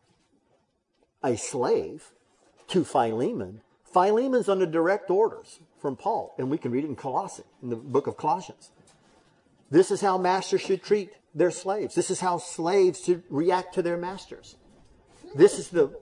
a slave to Philemon, Philemon's under direct orders from Paul. And we can read it in Colossae, in the book of Colossians. This is how masters should treat their slaves. This is how slaves should react to their masters. This is the,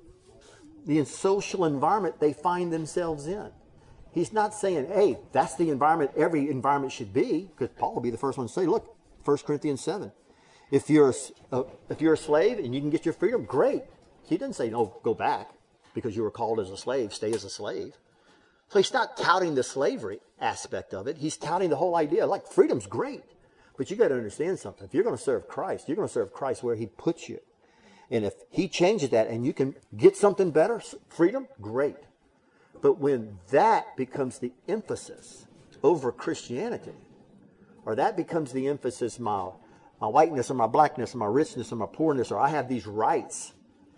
the social environment they find themselves in. He's not saying, hey, that's the environment every environment should be, because Paul will be the first one to say, look, First Corinthians seven. If you're a, uh, if you're a slave and you can get your freedom, great. He didn't say, no, go back because you were called as a slave, stay as a slave. So he's not touting the slavery aspect of it. He's touting the whole idea. Like, freedom's great. But you got to understand something. If you're going to serve Christ, you're going to serve Christ where he puts you. And if he changes that and you can get something better, freedom, great. But when that becomes the emphasis over Christianity, or that becomes the emphasis, my, my whiteness or my blackness or my richness or my poorness, or I have these rights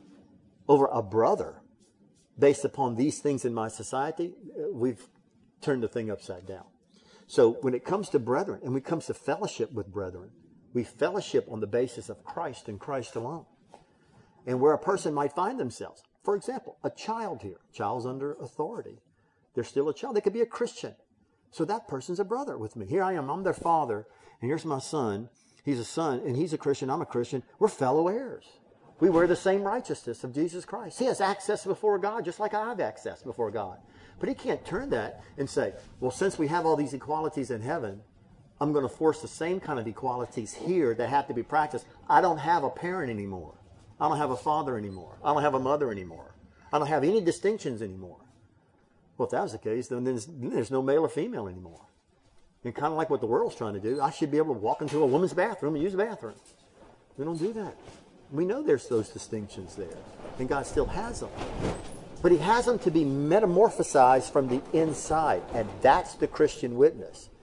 over a brother based upon these things in my society, we've turned the thing upside down. So when it comes to brethren, and when it comes to fellowship with brethren, we fellowship on the basis of Christ and Christ alone. And where a person might find themselves, for example, a child here, child's under authority. They're still a child. They could be a Christian. So that person's a brother with me. Here I am, I'm their father, and here's my son. He's a son, and he's a Christian, I'm a Christian. We're fellow heirs. We wear the same righteousness of Jesus Christ. He has access before God just like I have access before God. But he can't turn that and say, well, since we have all these equalities in heaven, I'm going to force the same kind of equalities here that have to be practiced. I don't have a parent anymore. I don't have a father anymore. I don't have a mother anymore. I don't have any distinctions anymore. Well, if that was the case, then there's, there's no male or female anymore. And kind of like what the world's trying to do, I should be able to walk into a woman's bathroom and use the bathroom. We don't do that. We know there's those distinctions there. And God still has them. But he has them to be metamorphosized from the inside. And that's the Christian witness.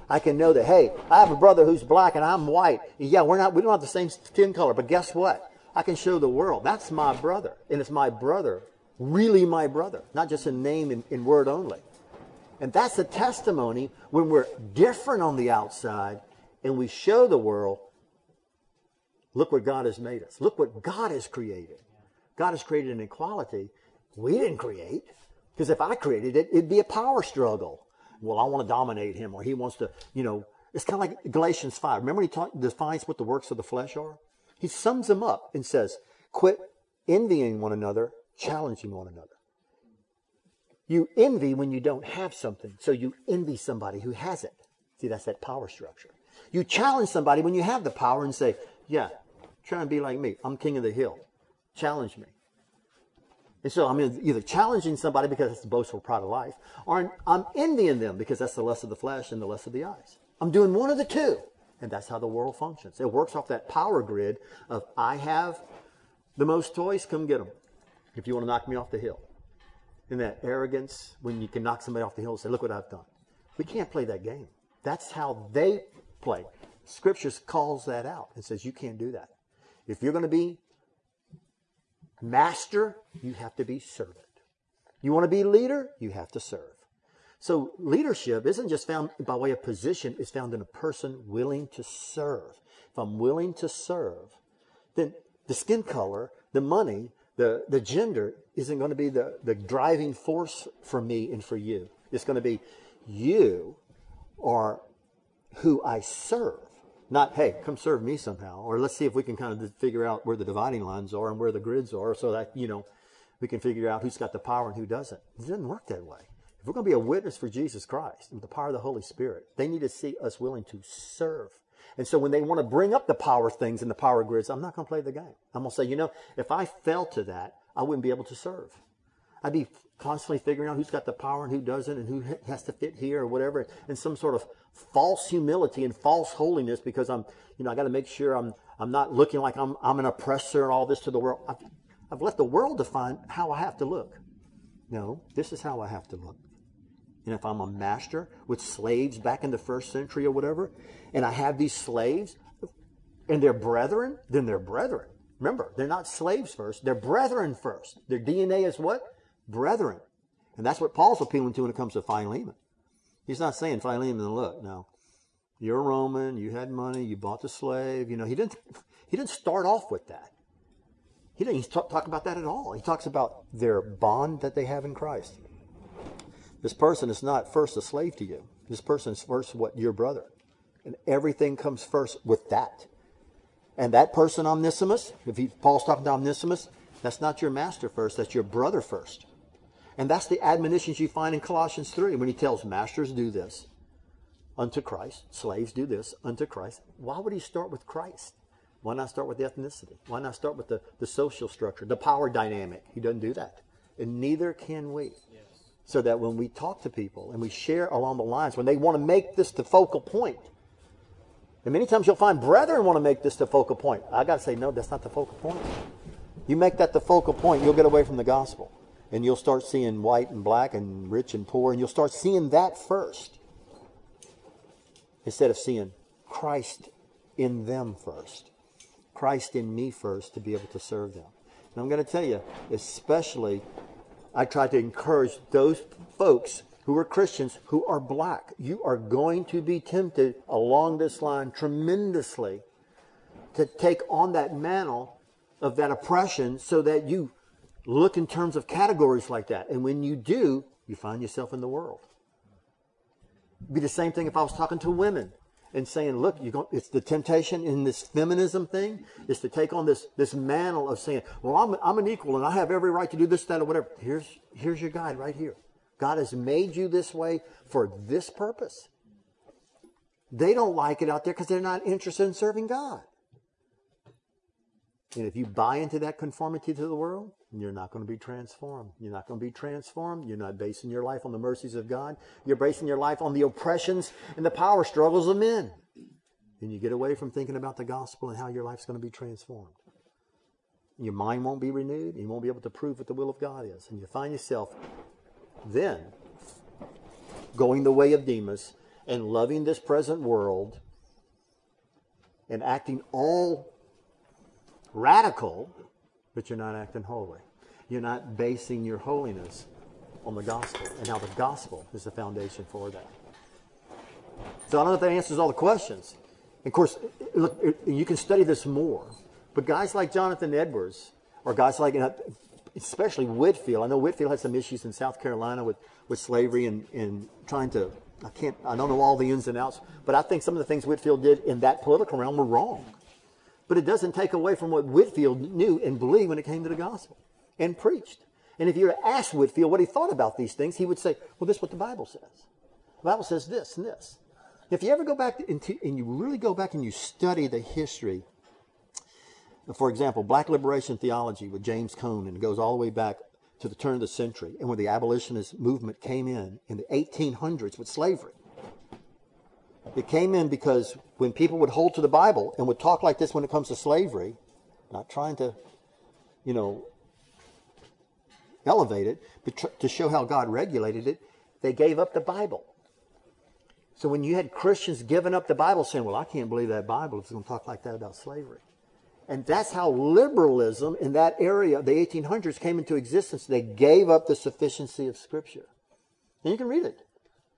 I can know that, hey, I have a brother who's black and I'm white. Yeah, we're not, we don't have the same skin color, but guess what? I can show the world. That's my brother. And it's my brother, really my brother, not just in name and in word only. And that's a testimony when we're different on the outside and we show the world, look what God has made us. Look what God has created. God has created an equality we didn't create. Because if I created it, it'd be a power struggle. Well, I want to dominate him, or he wants to, you know. It's kind of like Galatians five. Remember when he talk, defines what the works of the flesh are? He sums them up and says, quit envying one another, challenging one another. You envy when you don't have something, so you envy somebody who has it. See, that's that power structure. You challenge somebody when you have the power and say, yeah, try and be like me. I'm king of the hill. Challenge me. And so I'm either challenging somebody because it's the boastful pride of life, or I'm envying them because that's the lust of the flesh and the lust of the eyes. I'm doing one of the two. And that's how the world functions. It works off that power grid of I have the most toys, come get them. If you want to knock me off the hill. And that arrogance when you can knock somebody off the hill and say, look what I've done. We can't play that game. That's how they play. Scripture calls that out and says you can't do that. If you're going to be master, you have to be servant. You want to be leader, you have to serve. So leadership isn't just found by way of position, it's found in a person willing to serve. If I'm willing to serve, then the skin color, the money, the, the gender isn't going to be the, the driving force for me and for you. It's going to be you are who I serve. Not, hey, come serve me somehow. Or let's see if we can kind of figure out where the dividing lines are and where the grids are so that, you know, we can figure out who's got the power and who doesn't. It doesn't work that way. If we're going to be a witness for Jesus Christ with the power of the Holy Spirit, they need to see us willing to serve. And so when they want to bring up the power things and the power grids, I'm not going to play the game. I'm going to say, you know, if I fell to that, I wouldn't be able to serve. I'd be constantly figuring out who's got the power and who doesn't and who has to fit here or whatever. And some sort of false humility and false holiness because I'm, you know, I got to make sure I'm I'm not looking like I'm I'm an oppressor and all this to the world. I've, I've let the world define how I have to look. No, this is how I have to look. And if I'm a master with slaves back in the first century or whatever, and I have these slaves and they're brethren, then they're brethren. Remember, they're not slaves first. They're brethren first. Their D N A is what? Brethren. And that's what Paul's appealing to when it comes to Philemon. He's not saying, Philemon, look, no, you're a Roman, you had money, you bought the slave. You know, he didn't, he didn't start off with that. He didn't talk, talk about that at all. He talks about their bond that they have in Christ. This person is not first a slave to you. This person is first what? Your brother. And everything comes first with that. And that person, Onesimus, if he, Paul's talking to Onesimus, that's not your master first, that's your brother first. And that's the admonitions you find in Colossians three when he tells masters do this unto Christ, slaves do this unto Christ. Why would he start with Christ? Why not start with the ethnicity? Why not start with the, the social structure, the power dynamic? He doesn't do that. And neither can we. Yes. So that when we talk to people and we share along the lines, when they want to make this the focal point, and many times you'll find brethren want to make this the focal point. I got to say, no, that's not the focal point. You make that the focal point, you'll get away from the gospel. And you'll start seeing white and black and rich and poor, and you'll start seeing that first. Instead of seeing Christ in them first. Christ in me first to be able to serve them. And I'm going to tell you, especially, I try to encourage those folks who are Christians who are black. You are going to be tempted along this line tremendously to take on that mantle of that oppression so that you look in terms of categories like that. And when you do, you find yourself in the world. It'd be the same thing if I was talking to women and saying, look, you're going, it's the temptation in this feminism thing is to take on this, this mantle of saying, well, I'm, I'm an equal and I have every right to do this, that, or whatever. Here's, here's your guide right here. God has made you this way for this purpose. They don't like it out there because they're not interested in serving God. And if you buy into that conformity to the world, you're not going to be transformed. You're not going to be transformed. You're not basing your life on the mercies of God. You're basing your life on the oppressions and the power struggles of men. And you get away from thinking about the gospel and how your life's going to be transformed. Your mind won't be renewed. And you won't be able to prove what the will of God is. And you find yourself then going the way of Demas and loving this present world and acting all radical, but you're not acting holy. You're not basing your holiness on the gospel. And now the gospel is the foundation for that. So I don't know if that answers all the questions. Of course, look, you can study this more. But guys like Jonathan Edwards, or guys like, especially Whitefield. I know Whitefield had some issues in South Carolina with, with slavery and, and trying to, I can't, I don't know all the ins and outs, but I think some of the things Whitefield did in that political realm were wrong. But it doesn't take away from what Whitefield knew and believed when it came to the gospel and preached. And if you were to ask Whitefield what he thought about these things, he would say, well, this is what the Bible says. The Bible says this and this. If you ever go back into, and you really go back and you study the history, for example, Black Liberation Theology with James Cone, and it goes all the way back to the turn of the century, and where the abolitionist movement came in in the eighteen hundreds with slavery. It came in because when people would hold to the Bible and would talk like this when it comes to slavery, not trying to, you know, elevate it, but tr- to show how God regulated it, they gave up the Bible. So when you had Christians giving up the Bible saying, well, I can't believe that Bible is going to talk like that about slavery. And that's how liberalism in that area of the eighteen hundreds came into existence. They gave up the sufficiency of Scripture. And you can read it.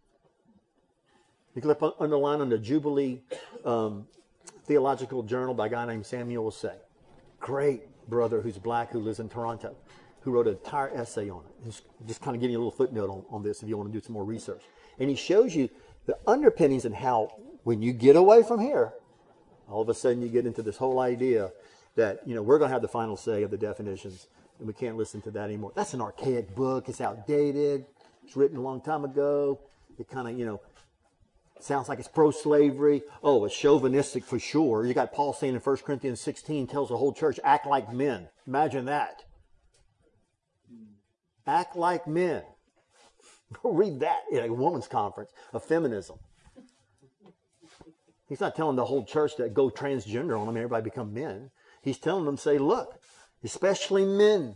You can look underline on the Jubilee um, Theological Journal by a guy named Samuel Say. Great brother who's black who lives in Toronto, who wrote an entire essay on it. Just, just kind of giving you a little footnote on, on this if you want to do some more research. And he shows you the underpinnings and how when you get away from here, all of a sudden you get into this whole idea that, you know, we're going to have the final say of the definitions and we can't listen to that anymore. That's an archaic book. It's outdated. It's written a long time ago. It kind of, you know, sounds like it's pro-slavery. Oh, it's chauvinistic for sure. You got Paul saying in First Corinthians sixteen, tells the whole church, act like men. Imagine that. Act like men. Go read that in a women's conference of feminism. He's not telling the whole church to go transgender on them and everybody become men. He's telling them, say, look, especially men,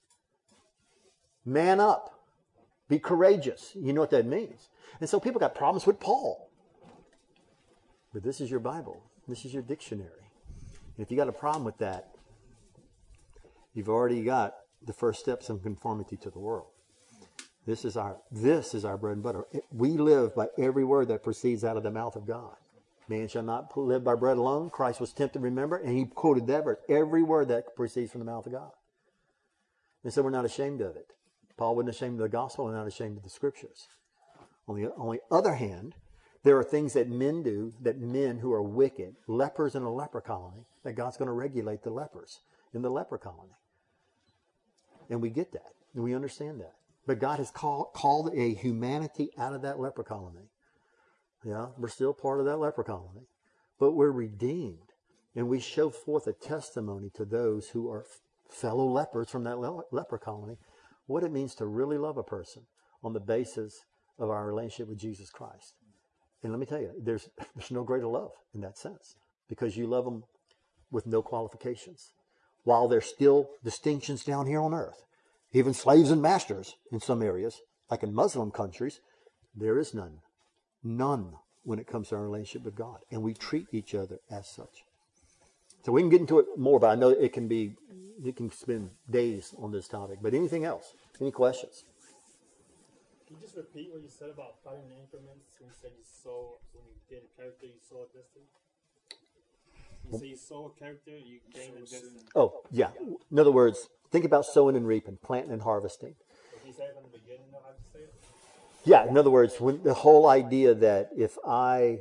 man up. Be courageous. You know what that means. And so people got problems with Paul. But this is your Bible. This is your dictionary. And if you got a problem with that, you've already got the first steps in conformity to the world. This is our this is our bread and butter. We live by every word that proceeds out of the mouth of God. Man shall not live by bread alone. Christ was tempted, remember, and he quoted that verse. Every word that proceeds from the mouth of God. And so we're not ashamed of it. Paul wasn't ashamed of the gospel and not ashamed of the scriptures. On the, on the other hand, there are things that men do, that men who are wicked, lepers in a leper colony, that God's going to regulate the lepers in the leper colony. And we get that. And we understand that. But God has call, called a humanity out of that leper colony. Yeah, we're still part of that leper colony. But we're redeemed. And we show forth a testimony to those who are fellow lepers from that le- leper colony, what it means to really love a person on the basis of our relationship with Jesus Christ. And let me tell you, there's, there's no greater love in that sense. Because you love them with no qualifications. While there's still distinctions down here on earth. Even slaves and masters in some areas, like in Muslim countries, there is none. None when it comes to our relationship with God. And we treat each other as such. So we can get into it more, but I know it can be, you can spend days on this topic. But anything else? Any questions? Can you just repeat what you said about fighting in increments? When you said you saw, when you did a character, you saw a distance? You say you saw a character, you gained a distance. Oh, yeah. In other words, think about sowing and reaping, planting and harvesting. Did you say it from the beginning of how to say it? Yeah, in other words, when the whole idea that if I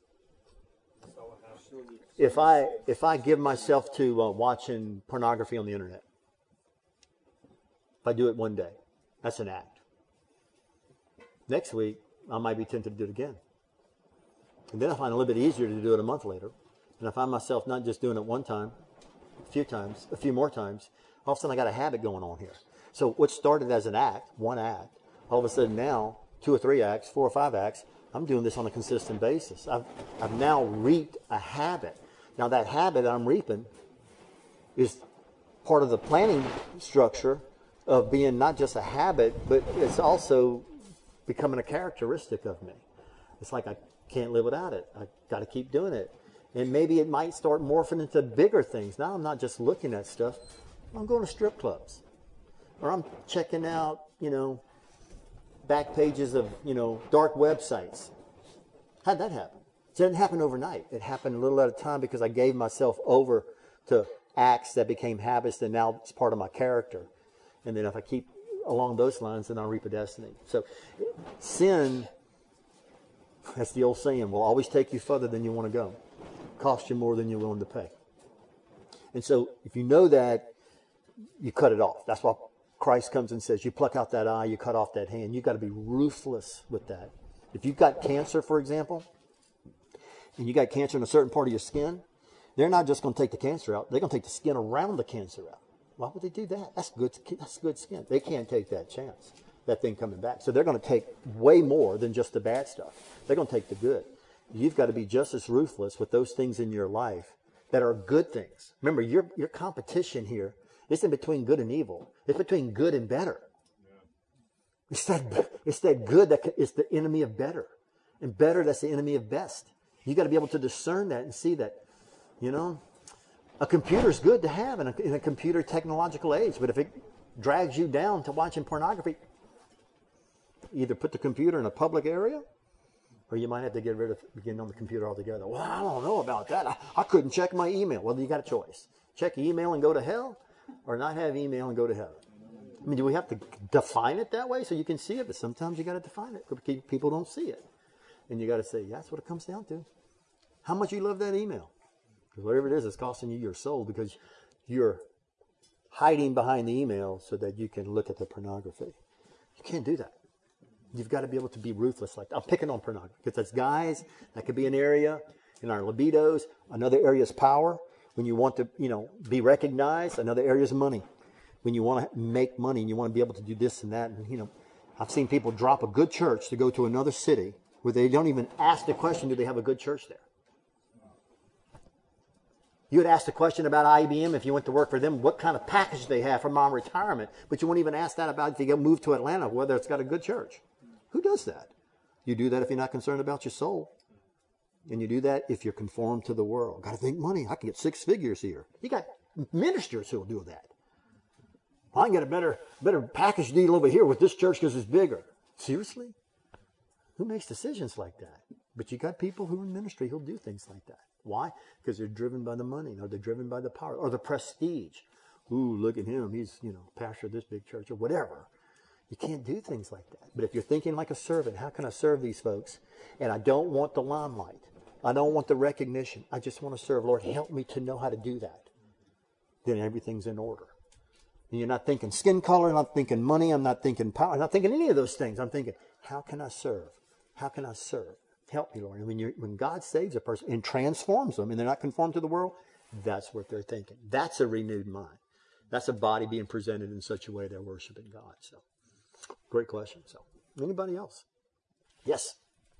if I if I give myself to uh, watching pornography on the internet, if I do it one day, that's an act. Next week, I might be tempted to do it again. And then I find it a little bit easier to do it a month later. And I find myself not just doing it one time, a few times, a few more times. All of a sudden, I got a habit going on here. So what started as an act, one act, all of a sudden now, two or three acts, four or five acts, I'm doing this on a consistent basis. I've, I've now reaped a habit. Now that habit that I'm reaping is part of the planning structure of being not just a habit, but it's also becoming a characteristic of me. It's like I Can't live without it. I got to keep doing it. And maybe it might start morphing into bigger things. Now I'm not just looking at stuff. I'm going to strip clubs. Or I'm checking out, you know, back pages of, you know, dark websites. How'd that happen? It didn't happen overnight. It happened a little at a time because I gave myself over to acts that became habits, and now it's part of my character. And then if I keep along those lines, then I'll reap a destiny. So sin, that's the old saying, will always take you further than you want to go. Cost you more than you're willing to pay. And so if you know that, you cut it off. That's why Christ comes and says, you pluck out that eye, you cut off that hand. You've got to be ruthless with that. If you've got cancer, for example, and you got cancer in a certain part of your skin, they're not just going to take the cancer out. They're going to take the skin around the cancer out. Why would they do that? That's good. That's good skin. They can't take that chance, that thing coming back. So they're going to take way more than just the bad stuff. They're going to take the good. You've got to be just as ruthless with those things in your life that are good things. Remember, your your competition here isn't between good and evil. It's between good and better. It's that, it's that good that is the enemy of better. And better, that's the enemy of best. You got to be able to discern that and see that, you know, a computer's good to have in a, in a computer technological age. But if it drags you down to watching pornography, either put the computer in a public area, or you might have to get rid of getting on the computer altogether. Well, I don't know about that. I, I couldn't check my email. Well, you got a choice. Check email and go to hell, or not have email and go to heaven. I mean, do we have to define it that way so you can see it? But sometimes you got to define it because people don't see it. And you got to say, yeah, that's what it comes down to. How much you love that email. Because whatever it is, it's costing you your soul because you're hiding behind the email so that you can look at the pornography. You can't do that. You've got to be able to be ruthless like that. I'm picking on pornography because that's guys. That could be an area in our libidos. Another area is power. When you want to, you know, be recognized. Another area is money. When you want to make money and you want to be able to do this and that. And, you know, I've seen people drop a good church to go to another city where they don't even ask the question, do they have a good church there? You would ask the question about I B M if you went to work for them, what kind of package they have for my retirement. But you won't even ask that about if you get moved to Atlanta, whether it's got a good church. Who does that? You do that if you're not concerned about your soul. And you do that if you're conformed to the world. Got to think money. I can get six figures here. You got ministers who will do that. I can get a better, better package deal over here with this church because it's bigger. Seriously? Who makes decisions like that? But you got people who are in ministry who'll do things like that. Why? Because they're driven by the money, or they're driven by the power, or the prestige. Ooh, look at him. He's, you know, pastor of this big church, or whatever. You can't do things like that. But if you're thinking like a servant, how can I serve these folks? And I don't want the limelight. I don't want the recognition. I just want to serve. Lord, help me to know how to do that. Then everything's in order. And you're not thinking skin color, I'm not thinking money, I'm not thinking power, I'm not thinking any of those things. I'm thinking, how can I serve? How can I serve? Help me, Lord. And when, you're, when God saves a person and transforms them and they're not conformed to the world, that's what they're thinking. That's a renewed mind. That's a body being presented in such a way they're worshiping God. So, great question. So, anybody else? Yes?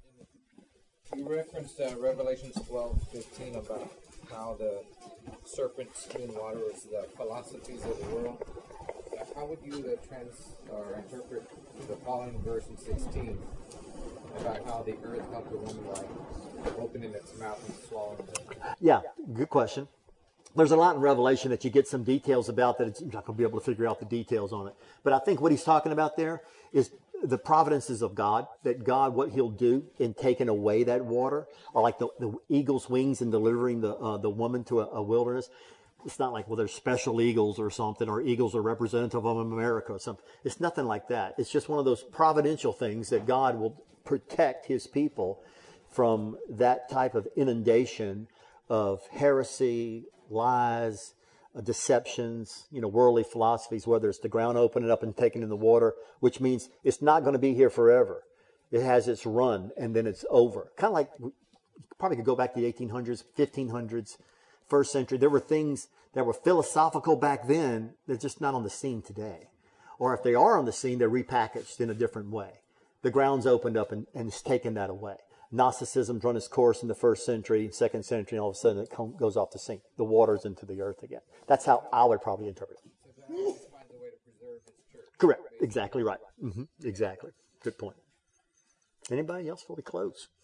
You referenced uh, Revelation twelve fifteen about how the serpent spewing water is the philosophies of the world. Uh, how would you uh, trans or interpret the following verse in sixteen about how the earth helped the woman by opening its mouth and swallowing it? Yeah, good question. There's a lot in Revelation that you get some details about that it's, you're not going to be able to figure out the details on it. But I think what he's talking about there is the providences of God, that God, what he'll do in taking away that water, or like the, the eagle's wings in delivering the uh, the woman to a, a wilderness. It's not like, well, there's special eagles or something, or eagles are representative of America or something. It's nothing like that. It's just one of those providential things that God will protect his people from that type of inundation of heresy, lies, uh, deceptions, you know, worldly philosophies, whether it's the ground opening up and taking in the water, which means it's not going to be here forever. It has its run and then it's over. Kind of like, you probably could go back to the eighteen hundreds, fifteen hundreds, first century. There were things that were philosophical back then. They're just not on the scene today. Or if they are on the scene, they're repackaged in a different way. The ground's opened up and, and it's taken that away. Gnosticism's run its course in the first century, second century, and all of a sudden it come, goes off the scene. The water's into the earth again. That's how I would probably interpret it. So God always finds a way to preserve his church. Correct. Exactly right. Mm-hmm. Exactly. Good point. Anybody else before we close?